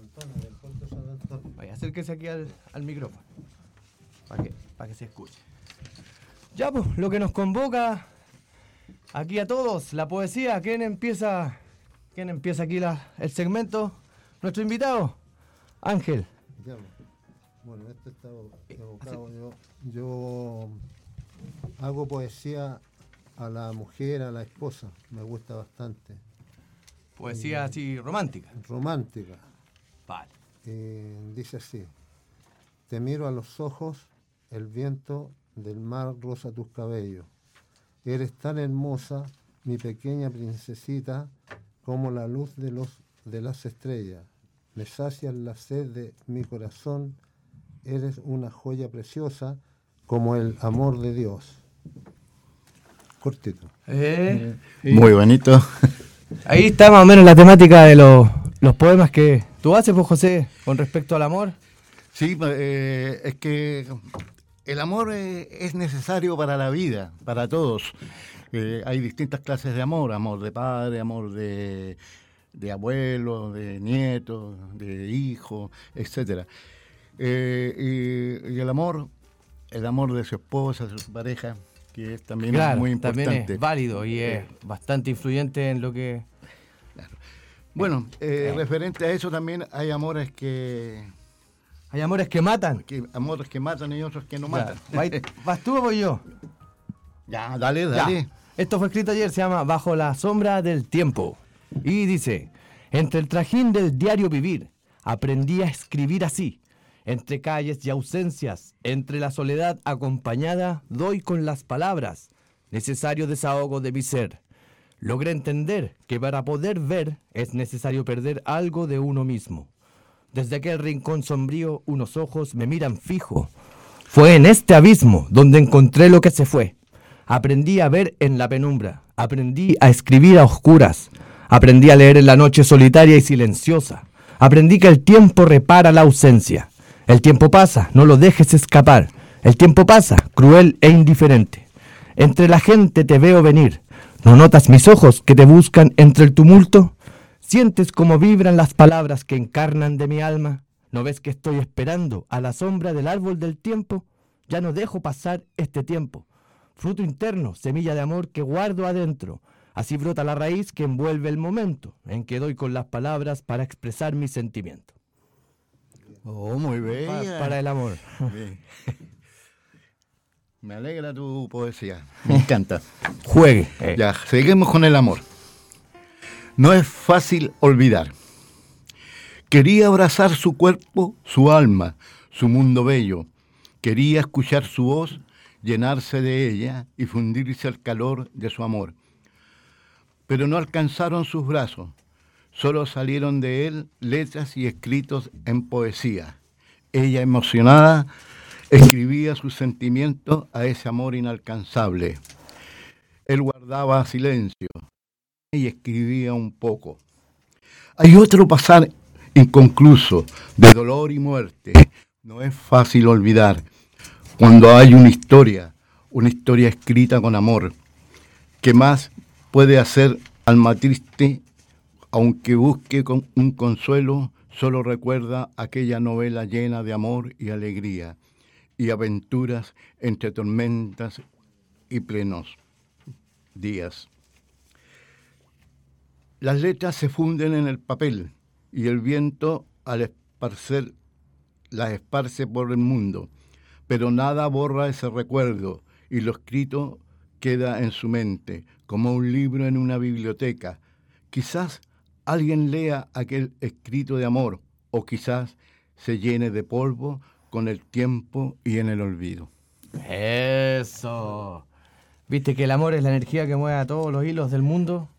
Vaya, acérquese aquí al micrófono, para que se escuche. Ya, pues, lo que nos convoca aquí a todos, la poesía. ¿Quién empieza aquí el segmento? Nuestro invitado, Ángel. Ya, bueno, esto está evocado. Yo hago poesía a la mujer, a la esposa. Me gusta bastante. Poesía así romántica. Romántica. Vale. Dice así: te miro a los ojos, el viento del mar roza tus cabellos. Eres tan hermosa, mi pequeña princesita, como la luz de las estrellas. Me sacias la sed de mi corazón. Eres una joya preciosa, como el amor de Dios. Cortito. Muy bonito. Ahí está más o menos la temática de los poemas que tú haces, pues, José, con respecto al amor. Sí, es que el amor es necesario para la vida, para todos. Hay distintas clases de amor: amor de padre, amor de abuelo, de nieto, de hijo, etcétera. Y el amor de su esposa, de su pareja, que es también muy importante. También es válido y es bastante influyente en lo que... Claro. Bueno, referente a eso también hay amores que... Hay amores que matan. Amores que matan y otros que no matan. ¿Vas tú o voy yo? Ya, dale. Ya. Esto fue escrito ayer, se llama Bajo la sombra del tiempo. Y dice: entre el trajín del diario vivir, aprendí a escribir así. Entre calles y ausencias, entre la soledad acompañada, doy con las palabras necesario desahogo de mi ser. Logré entender que para poder ver es necesario perder algo de uno mismo. Desde aquel rincón sombrío, unos ojos me miran fijo. Fue en este abismo donde encontré lo que se fue. Aprendí a ver en la penumbra, aprendí a escribir a oscuras, aprendí a leer en la noche solitaria y silenciosa. Aprendí que el tiempo repara la ausencia. El tiempo pasa, no lo dejes escapar. El tiempo pasa, cruel e indiferente. Entre la gente te veo venir. ¿No notas mis ojos que te buscan entre el tumulto? ¿Sientes cómo vibran las palabras que encarnan de mi alma? ¿No ves que estoy esperando a la sombra del árbol del tiempo? Ya no dejo pasar este tiempo. Fruto interno, semilla de amor que guardo adentro. Así brota la raíz que envuelve el momento en que doy con las palabras para expresar mi sentimiento. Oh, muy bien. Para el amor. Bien. Me alegra tu poesía. Me encanta. Juegue. Ya, seguimos con el amor. No es fácil olvidar. Quería abrazar su cuerpo, su alma, su mundo bello. Quería escuchar su voz, llenarse de ella y fundirse al calor de su amor. Pero no alcanzaron sus brazos. Solo salieron de él letras y escritos en poesía. Ella, emocionada, escribía sus sentimientos a ese amor inalcanzable. Él guardaba silencio y escribía un poco. Hay otro pasar inconcluso de dolor y muerte. No es fácil olvidar cuando hay una historia escrita con amor. ¿Qué más puede hacer alma triste? Aunque busque un consuelo, solo recuerda aquella novela llena de amor y alegría, y aventuras entre tormentas y plenos días. Las letras se funden en el papel, y el viento al esparcer las esparce por el mundo, pero nada borra ese recuerdo, y lo escrito queda en su mente, como un libro en una biblioteca. Quizás alguien lea aquel escrito de amor, o quizás se llene de polvo con el tiempo y en el olvido. Eso. ¿Viste que el amor es la energía que mueve a todos los hilos del mundo?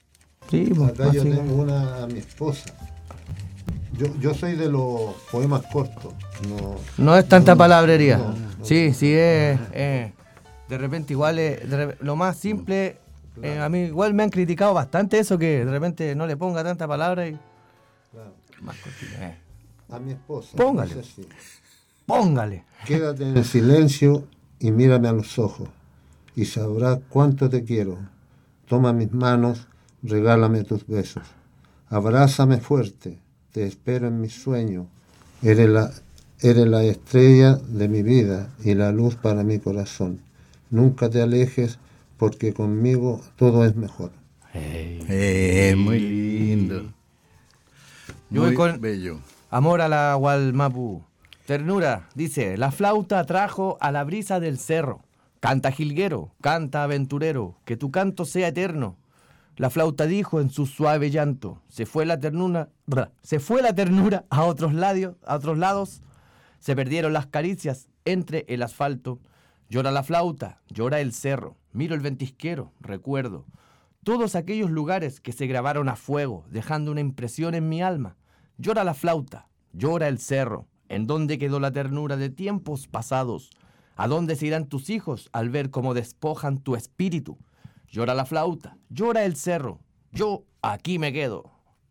Sí, pues, Acá yo así. tengo una a mi esposa. Yo soy de los poemas cortos. No es tanta no, palabrería. no, Sí, sí, es. De repente, igual, lo más simple. A mí, igual me han criticado bastante eso, que de repente no le ponga tanta palabra y. Claro. Más cortito. A mi esposa. Póngale. dice así: Póngale. quédate en el silencio y mírame a los ojos, y sabrás cuánto te quiero. Toma mis manos, regálame tus besos. Abrázame fuerte, te espero en mis sueños. Eres la estrella de mi vida y la luz para mi corazón. Nunca te alejes, porque conmigo todo es mejor. Muy lindo. Yo voy Muy con bello. Amor a la Gualmapu. Ternura, dice, la flauta trajo a la brisa del cerro. Canta jilguero, canta aventurero, que tu canto sea eterno. La flauta dijo en su suave llanto, se fue la ternura a otros lados, se perdieron las caricias entre el asfalto. Llora la flauta, llora el cerro, miro el ventisquero, recuerdo todos aquellos lugares que se grabaron a fuego, dejando una impresión en mi alma. Llora la flauta, llora el cerro, ¿en dónde quedó la ternura de tiempos pasados? ¿A dónde se irán tus hijos al ver cómo despojan tu espíritu? Llora la flauta, llora el cerro, yo aquí me quedo.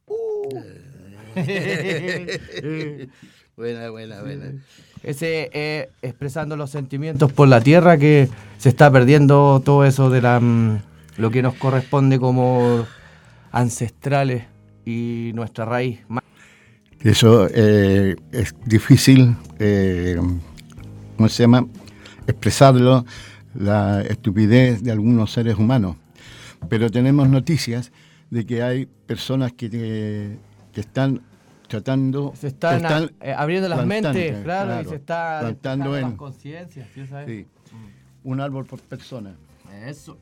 Buena. Ese expresando los sentimientos por la tierra, que se está perdiendo todo eso de lo que nos corresponde como ancestrales y nuestra raíz. Eso es difícil, ¿cómo se llama? Expresarlo, la estupidez de algunos seres humanos. Pero tenemos noticias de que hay personas que están tratando... Se están abriendo las plantando, mentes, claro, y se está plantando despejando en las conciencias, ¿sí sabes? Sí, un árbol por persona. Eso.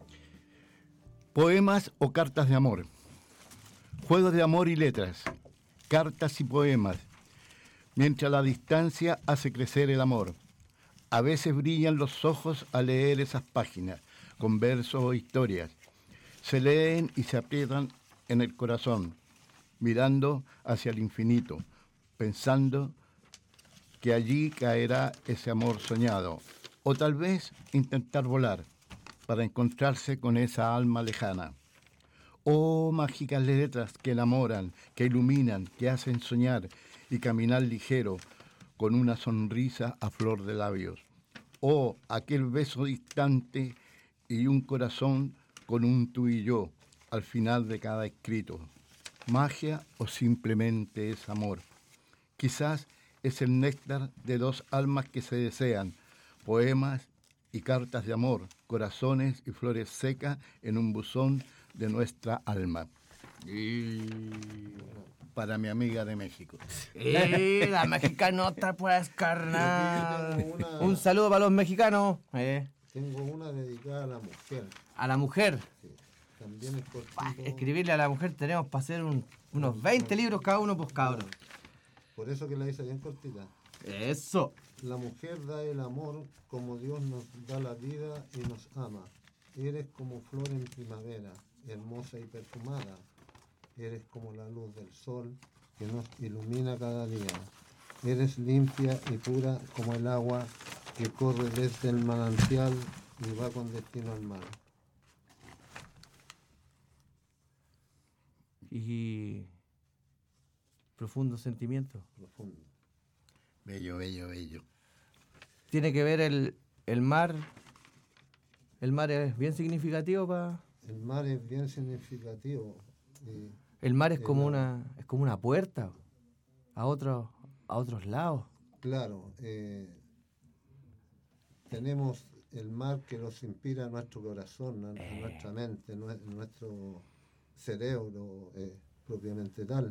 Poemas o cartas de amor. Juegos de amor y letras. Cartas y poemas. Mientras la distancia hace crecer el amor. A veces brillan los ojos al leer esas páginas, con versos o historias. Se leen y se aprietan en el corazón, mirando hacia el infinito, pensando que allí caerá ese amor soñado. O tal vez intentar volar para encontrarse con esa alma lejana. Oh, mágicas letras que enamoran, que iluminan, que hacen soñar y caminar ligero, con una sonrisa a flor de labios. Oh, aquel beso distante y un corazón con un tú y yo al final de cada escrito. Magia o simplemente es amor. Quizás es el néctar de dos almas que se desean, poemas y cartas de amor, corazones y flores secas en un buzón de nuestra alma. Para mi amiga de México. La mexicanota, pues, carnal. Un saludo para los mexicanos. Tengo una dedicada a la mujer. A la mujer. Sí. También es cortito. Escribirle a la mujer tenemos para hacer unos 20 libros cada uno, pues, cabrón. Por eso que la hice bien cortita. Eso. La mujer da el amor como Dios nos da la vida y nos ama. Eres como flor en primavera, hermosa y perfumada. Eres como la luz del sol que nos ilumina cada día. Eres limpia y pura como el agua que corre desde el manantial y va con destino al mar. Y profundo sentimiento. Profundo. Bello. Tiene que ver el mar. El mar es bien significativo para... El mar es bien significativo. El mar es como una puerta a otros lados. Claro, tenemos el mar que nos inspira a nuestro corazón, a nuestra mente, nuestro cerebro propiamente tal.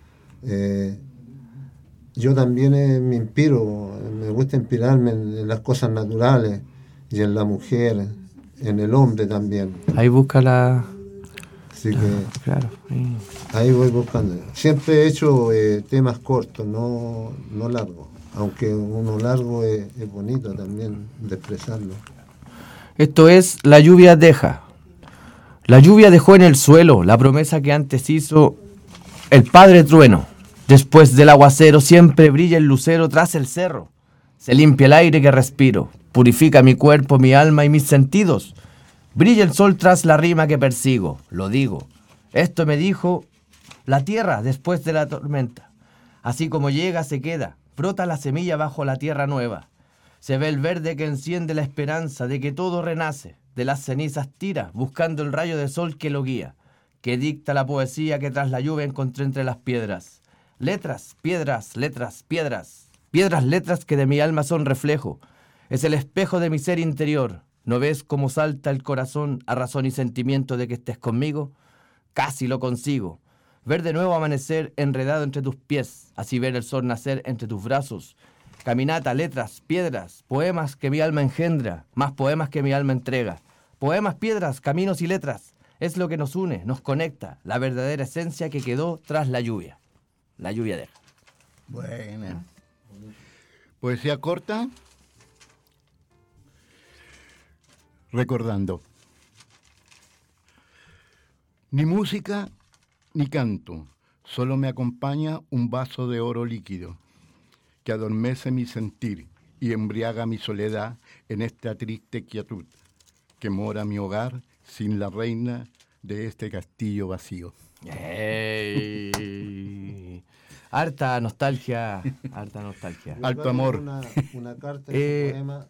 Yo también me inspiro, me gusta inspirarme en las cosas naturales y en la mujer, en el hombre también. Ahí busca la... Así que claro, sí. Ahí voy buscando. Siempre he hecho temas cortos, no largos, aunque uno largo es bonito también de expresarlo. Esto es La lluvia deja. La lluvia dejó en el suelo la promesa que antes hizo el padre trueno. Después del aguacero siempre brilla el lucero tras el cerro. Se limpia el aire que respiro, purifica mi cuerpo, mi alma y mis sentidos. Brilla el sol tras la rima que persigo, lo digo. Esto me dijo la tierra después de la tormenta. Así como llega, se queda, brota la semilla bajo la tierra nueva. Se ve el verde que enciende la esperanza de que todo renace. De las cenizas tira, buscando el rayo de sol que lo guía, que dicta la poesía que tras la lluvia encontré entre las piedras. Letras, piedras, letras, piedras. Piedras, letras que de mi alma son reflejo. Es el espejo de mi ser interior. ¿No ves cómo salta el corazón a razón y sentimiento de que estés conmigo? Casi lo consigo. Ver de nuevo amanecer enredado entre tus pies, así ver el sol nacer entre tus brazos. Caminata, letras, piedras, poemas que mi alma engendra, más poemas que mi alma entrega. Poemas, piedras, caminos y letras, es lo que nos une, nos conecta, la verdadera esencia que quedó tras la lluvia. La lluvia deja. Buena. Poesía corta. Recordando. Ni música ni canto, solo me acompaña un vaso de oro líquido que adormece mi sentir y embriaga mi soledad en esta triste quietud que mora mi hogar sin la reina de este castillo vacío. ¡Ey! Harta nostalgia, harta nostalgia. Alto amor. Una carta de poema.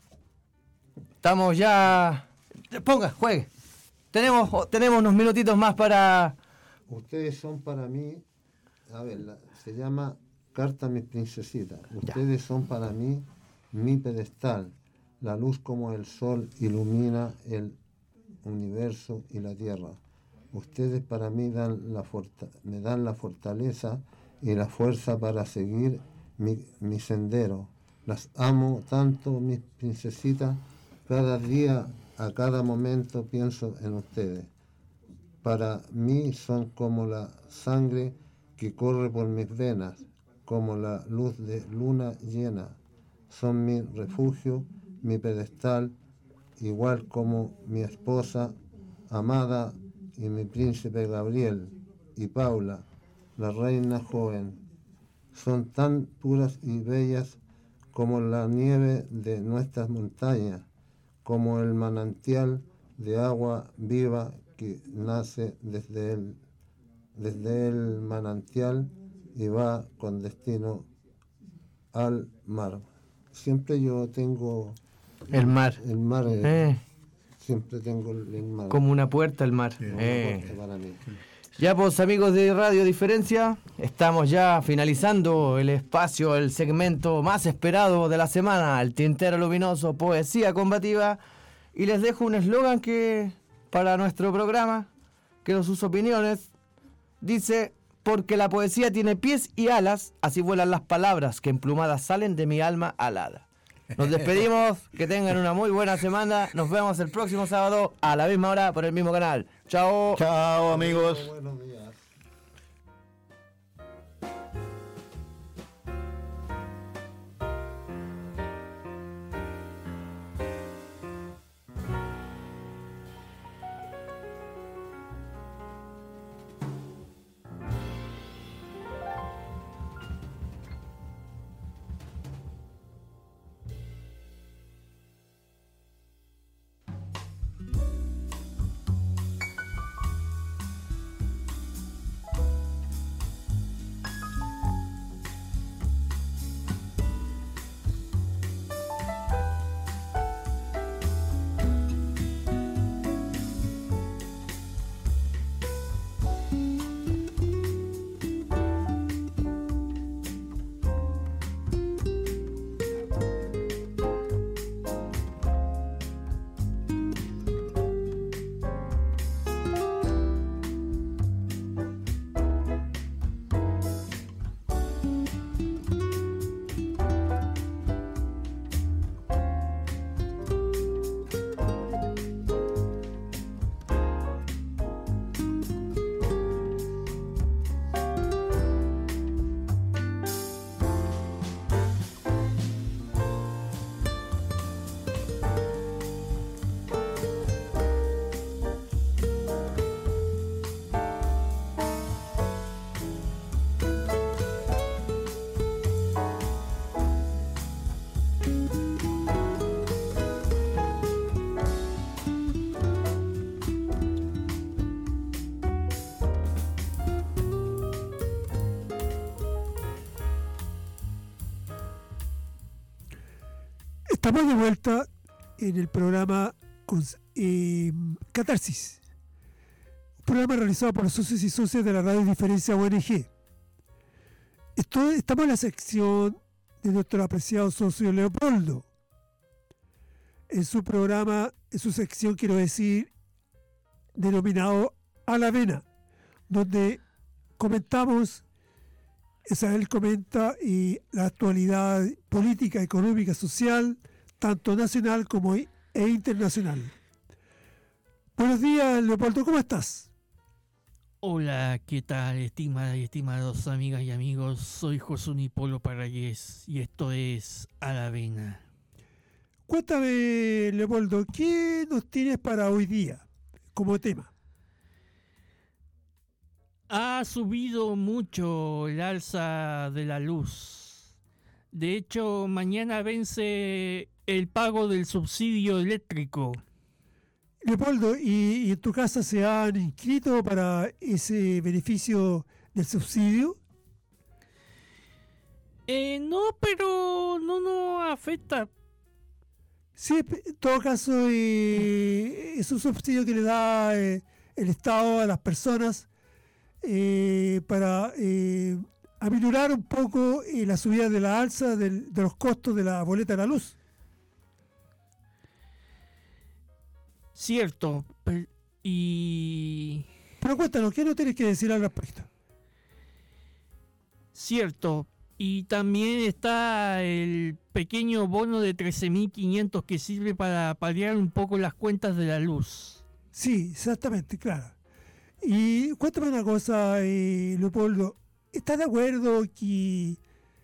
Estamos ya... Ponga, juegue. Tenemos unos minutitos más para... Ustedes son para mí, a ver, se llama Carta a mis princesitas. Ustedes son para mí mi pedestal. La luz como el sol ilumina el universo y la tierra. Ustedes para mí me dan la fortaleza y la fuerza para seguir mi sendero. Las amo tanto, mis princesitas. Cada día, a cada momento pienso en ustedes. Para mí son como la sangre que corre por mis venas, como la luz de luna llena. Son mi refugio, mi pedestal, igual como mi esposa amada y mi príncipe Gabriel y Paula, la reina joven. Son tan puras y bellas como la nieve de nuestras montañas, como el manantial de agua viva que nace desde el manantial y va con destino al mar. Siempre yo tengo el mar. El mar siempre tengo el mar. Como una puerta al mar. Una puerta para mí. Ya pues amigos de Radio Diferencia, estamos ya finalizando el espacio, el segmento más esperado de la semana, el Tintero Luminoso, Poesía Combativa, y les dejo un eslogan que para nuestro programa, que sus opiniones, dice: porque la poesía tiene pies y alas, así vuelan las palabras que emplumadas salen de mi alma alada. Nos despedimos, que tengan una muy buena semana, nos vemos el próximo sábado a la misma hora por el mismo canal. Chao. Chao, amigos. Buenos días. Estamos de vuelta en el programa Catarsis, un programa realizado por los socios y socias de la Radio Diferencia ONG. Estamos en la sección de nuestro apreciado socio Leopoldo. En su programa, en su sección, quiero decir, denominado A la Vena, donde comentamos, él comenta la actualidad política, económica, social, tanto nacional como internacional. Buenos días, Leopoldo, ¿cómo estás? Hola, ¿qué tal, estimadas y estimados amigas y amigos? Soy José Nipolo Parragués y esto es A la Vena. Cuéntame, Leopoldo, ¿qué nos tienes para hoy día como tema? Ha subido mucho el alza de la luz. De hecho, mañana vence el pago del subsidio eléctrico. Leopoldo, ¿y en tu casa se han inscrito para ese beneficio del subsidio? No, pero no nos afecta. Sí, en todo caso, es un subsidio que le da el Estado a las personas para aminorar un poco la subida de la alza de los costos de la boleta de la luz. Cierto, pero cuéntanos, ¿qué no tienes que decir al respecto? Cierto, y también está el pequeño bono de 13.500 que sirve para paliar un poco las cuentas de la luz. Sí, exactamente, claro. Y cuéntame una cosa, Leopoldo, ¿estás de acuerdo que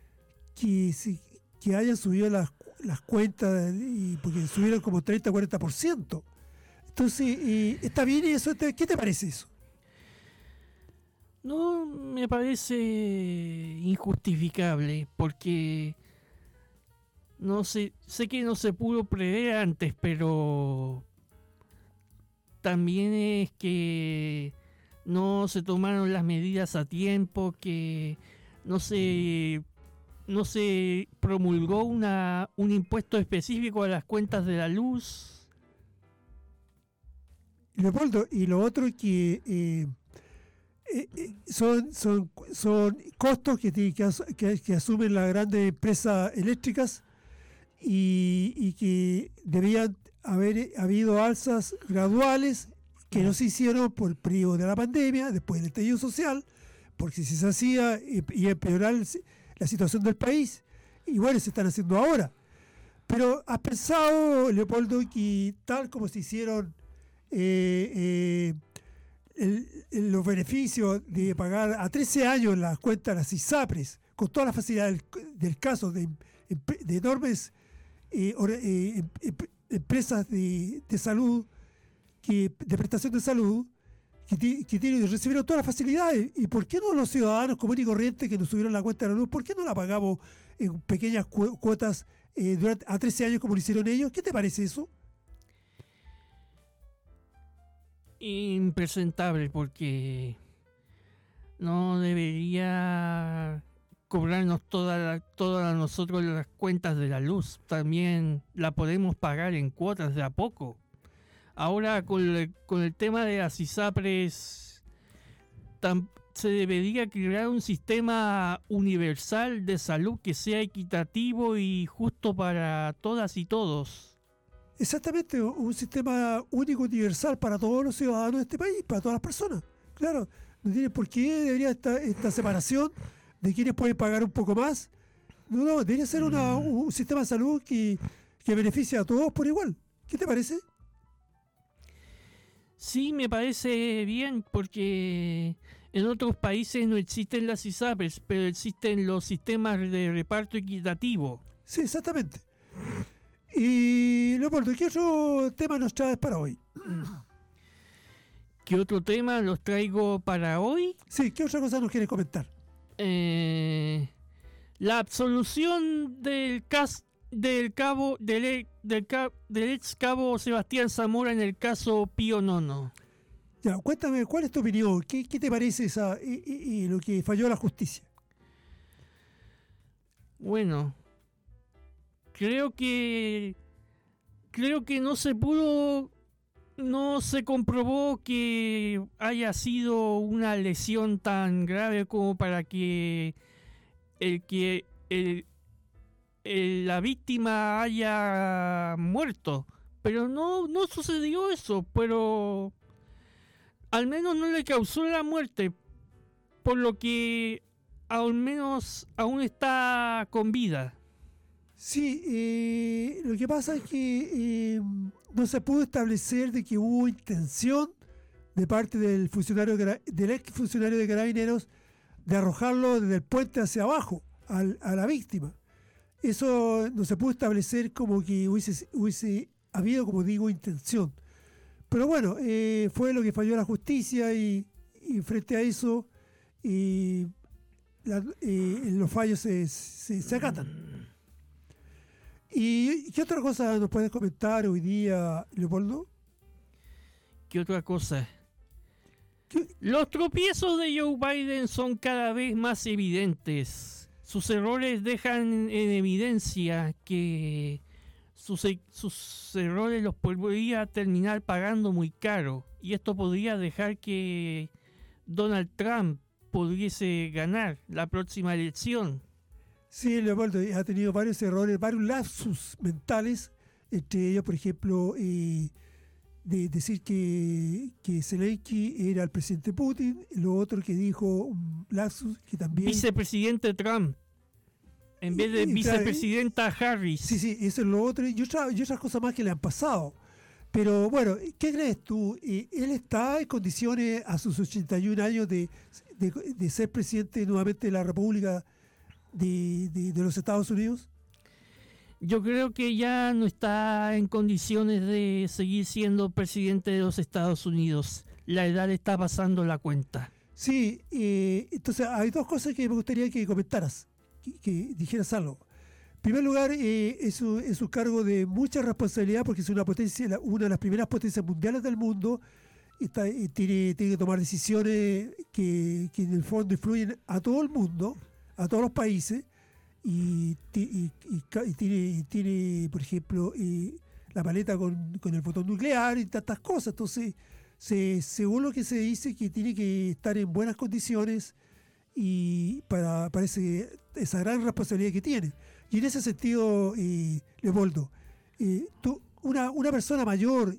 hayan subido las cuentas porque subieron como 30-40%? Entonces, ¿está bien eso? ¿Qué te parece eso? No, me parece injustificable, porque no sé que no se pudo prever antes, pero también es que no se tomaron las medidas a tiempo, que no se promulgó un impuesto específico a las cuentas de la luz. Leopoldo, y lo otro que son costos que asumen las grandes empresas eléctricas y que debían haber habido alzas graduales que no se hicieron por el periodo de la pandemia, después del estallido social, porque si se hacía iba a empeorar la situación del país, y bueno, se están haciendo ahora. Pero ¿has pensado, Leopoldo, que tal como se hicieron los beneficios de pagar a 13 años las cuentas de las ISAPRES, con todas las facilidades del caso de enormes empresas de salud, de prestación de salud, que recibieron todas las facilidades? ¿Y por qué no los ciudadanos comunes y corrientes que nos subieron la cuenta de la luz, por qué no la pagamos en pequeñas cuotas a 13 años como lo hicieron ellos? ¿Qué te parece eso? Impresentable, porque no debería cobrarnos todas nosotros las cuentas de la luz. También la podemos pagar en cuotas de a poco. Ahora con el tema de las ISAPRES se debería crear un sistema universal de salud que sea equitativo y justo para todas y todos. Exactamente, un sistema único, universal para todos los ciudadanos de este país, para todas las personas. Claro, no tiene por qué debería esta separación de quienes pueden pagar un poco más. No, debería ser un sistema de salud que beneficie a todos por igual. ¿Qué te parece? Sí, me parece bien, porque en otros países no existen las ISAPRES, pero existen los sistemas de reparto equitativo. Sí, exactamente. Y Leopoldo, ¿qué otro tema nos traes para hoy? ¿Qué otro tema los traigo para hoy? Sí, ¿qué otra cosa nos quieres comentar? La absolución del ex cabo Sebastián Zamora en el caso Pío Nono. Ya, cuéntame, ¿cuál es tu opinión? ¿Qué te parece lo que falló la justicia? Bueno, creo que no se comprobó que haya sido una lesión tan grave como para que la víctima haya muerto. Pero no sucedió eso, pero al menos no le causó la muerte, por lo que al menos aún está con vida. Sí, lo que pasa es que no se pudo establecer de que hubo intención de parte del ex funcionario de Carabineros de arrojarlo desde el puente hacia abajo a la víctima. Eso no se pudo establecer como que hubiese habido, como digo, intención. Pero bueno, fue lo que falló la justicia y frente a eso los fallos se acatan. ¿Y qué otra cosa nos puedes comentar hoy día, Leopoldo? ¿Qué otra cosa? Los tropiezos de Joe Biden son cada vez más evidentes. Sus errores dejan en evidencia que sus errores los podría terminar pagando muy caro. Y esto podría dejar que Donald Trump pudiese ganar la próxima elección. Sí, Leopoldo ha tenido varios errores, varios lapsus mentales, entre ellos, por ejemplo, de decir que Zelensky era el presidente Putin, lo otro que dijo un lapsus que también... Vicepresidente Trump, en vez de vicepresidenta Harris. Sí, eso es lo otro, y otras cosas más que le han pasado. Pero bueno, ¿qué crees tú? ¿Él está en condiciones a sus 81 años de ser presidente nuevamente de la República de los Estados Unidos? Yo creo que ya no está en condiciones de seguir siendo presidente de los Estados Unidos. La edad está pasando la cuenta. Sí, entonces hay dos cosas que me gustaría que comentaras, que dijeras algo. En primer lugar, es un cargo de mucha responsabilidad porque es una de las primeras potencias mundiales del mundo. Tiene que tomar decisiones que en el fondo influyen a todo el mundo, a todos los países, y tiene, por ejemplo, la paleta con el botón nuclear y tantas cosas. Entonces, según lo que se dice, que tiene que estar en buenas condiciones y para esa gran responsabilidad que tiene. Y en ese sentido, Leopoldo, una persona mayor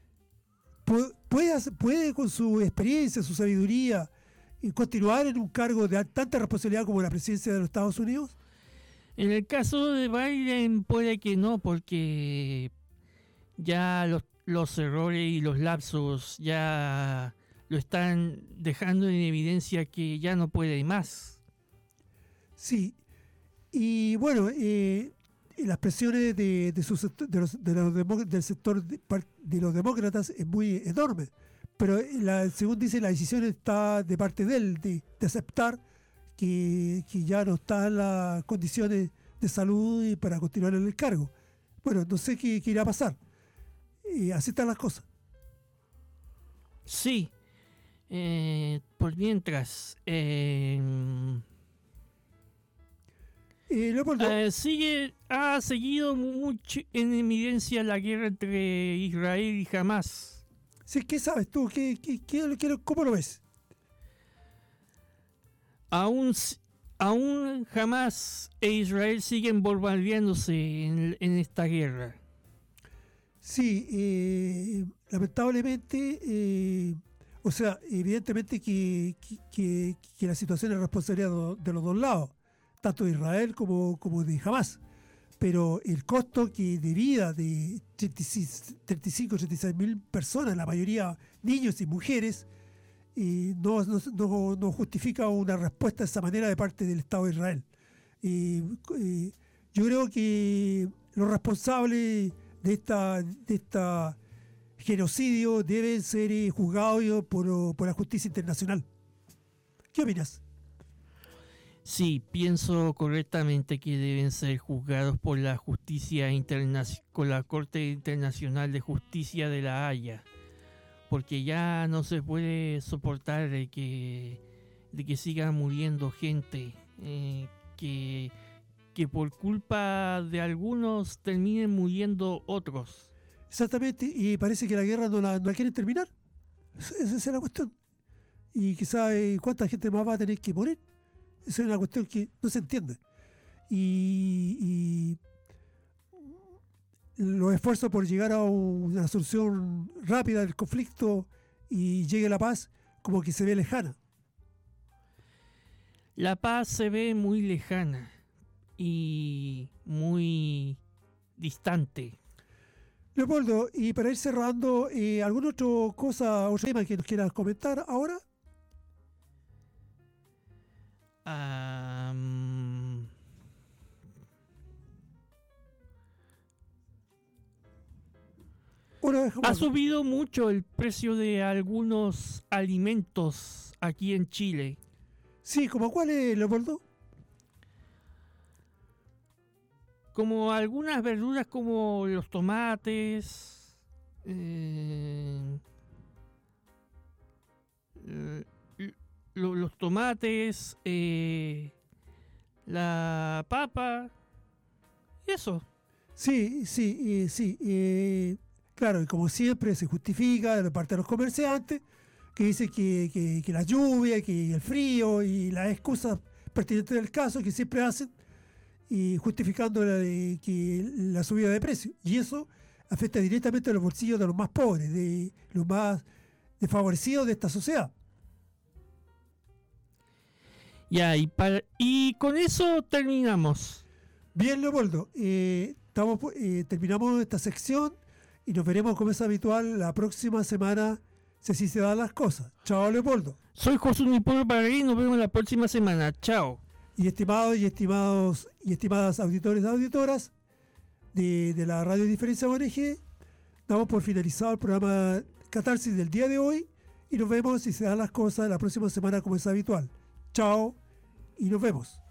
puede con su experiencia, su sabiduría, continuar en un cargo de tanta responsabilidad como la presidencia de los Estados Unidos? En el caso de Biden puede que no, porque ya los errores y los lapsos ya lo están dejando en evidencia que ya no puede más. Sí, y bueno, las presiones del sector de los demócratas es muy enorme. Pero según dice, la decisión está de parte de él, de aceptar que ya no está en las condiciones de salud y para continuar en el cargo. Bueno, no sé qué irá a pasar. Así están las cosas. Sí. Por mientras... Leopoldo. Ha seguido mucho en evidencia la guerra entre Israel y Hamás. Sí, ¿qué sabes tú? ¿Cómo lo ves? Aún Hamás e Israel siguen bombardeándose en esta guerra. Sí, lamentablemente, evidentemente que la situación es responsabilidad de los dos lados, tanto de Israel como de Hamás. Pero el costo de vida de 35, 36 mil personas, la mayoría niños y mujeres, no justifica una respuesta de esa manera de parte del Estado de Israel. Yo creo que los responsables de esta genocidio deben ser juzgados por la justicia internacional. ¿Qué opinas? Sí, pienso correctamente que deben ser juzgados por la justicia con la Corte Internacional de Justicia de La Haya, porque ya no se puede soportar de que siga muriendo gente que que por culpa de algunos terminen muriendo otros. Exactamente, y parece que la guerra no la quieren terminar. Esa es la cuestión. Y quizás cuánta gente más va a tener que morir. Esa es una cuestión que no se entiende. Y los esfuerzos por llegar a una solución rápida del conflicto y llegue la paz, como que se ve lejana. La paz se ve muy lejana y muy distante. Leopoldo, y para ir cerrando, ¿alguna otra cosa, otro tema que nos quieras comentar ahora? Ha subido mucho el precio de algunos alimentos aquí en Chile. Sí, ¿como cuáles, Leopoldo? Como algunas verduras como los tomates, los tomates, la papa, y eso. Sí. Claro, y como siempre se justifica de parte de los comerciantes, que dicen que la lluvia, que el frío y las excusas pertinentes del caso que siempre hacen, y justificando que la subida de precios. Y eso afecta directamente a los bolsillos de los más pobres, de los más desfavorecidos de esta sociedad. Ya, y con eso terminamos. Bien, Leopoldo, terminamos esta sección y nos veremos como es habitual la próxima semana, si así se dan las cosas. Chao, Leopoldo. Soy José Unipolo Paraguay y nos vemos la próxima semana. Chao. Y estimados y estimadas auditores y auditoras de la Radio Diferencia ONG, damos por finalizado el programa Catarsis del día de hoy y nos vemos, si se dan las cosas, la próxima semana como es habitual. Chao y nos vemos.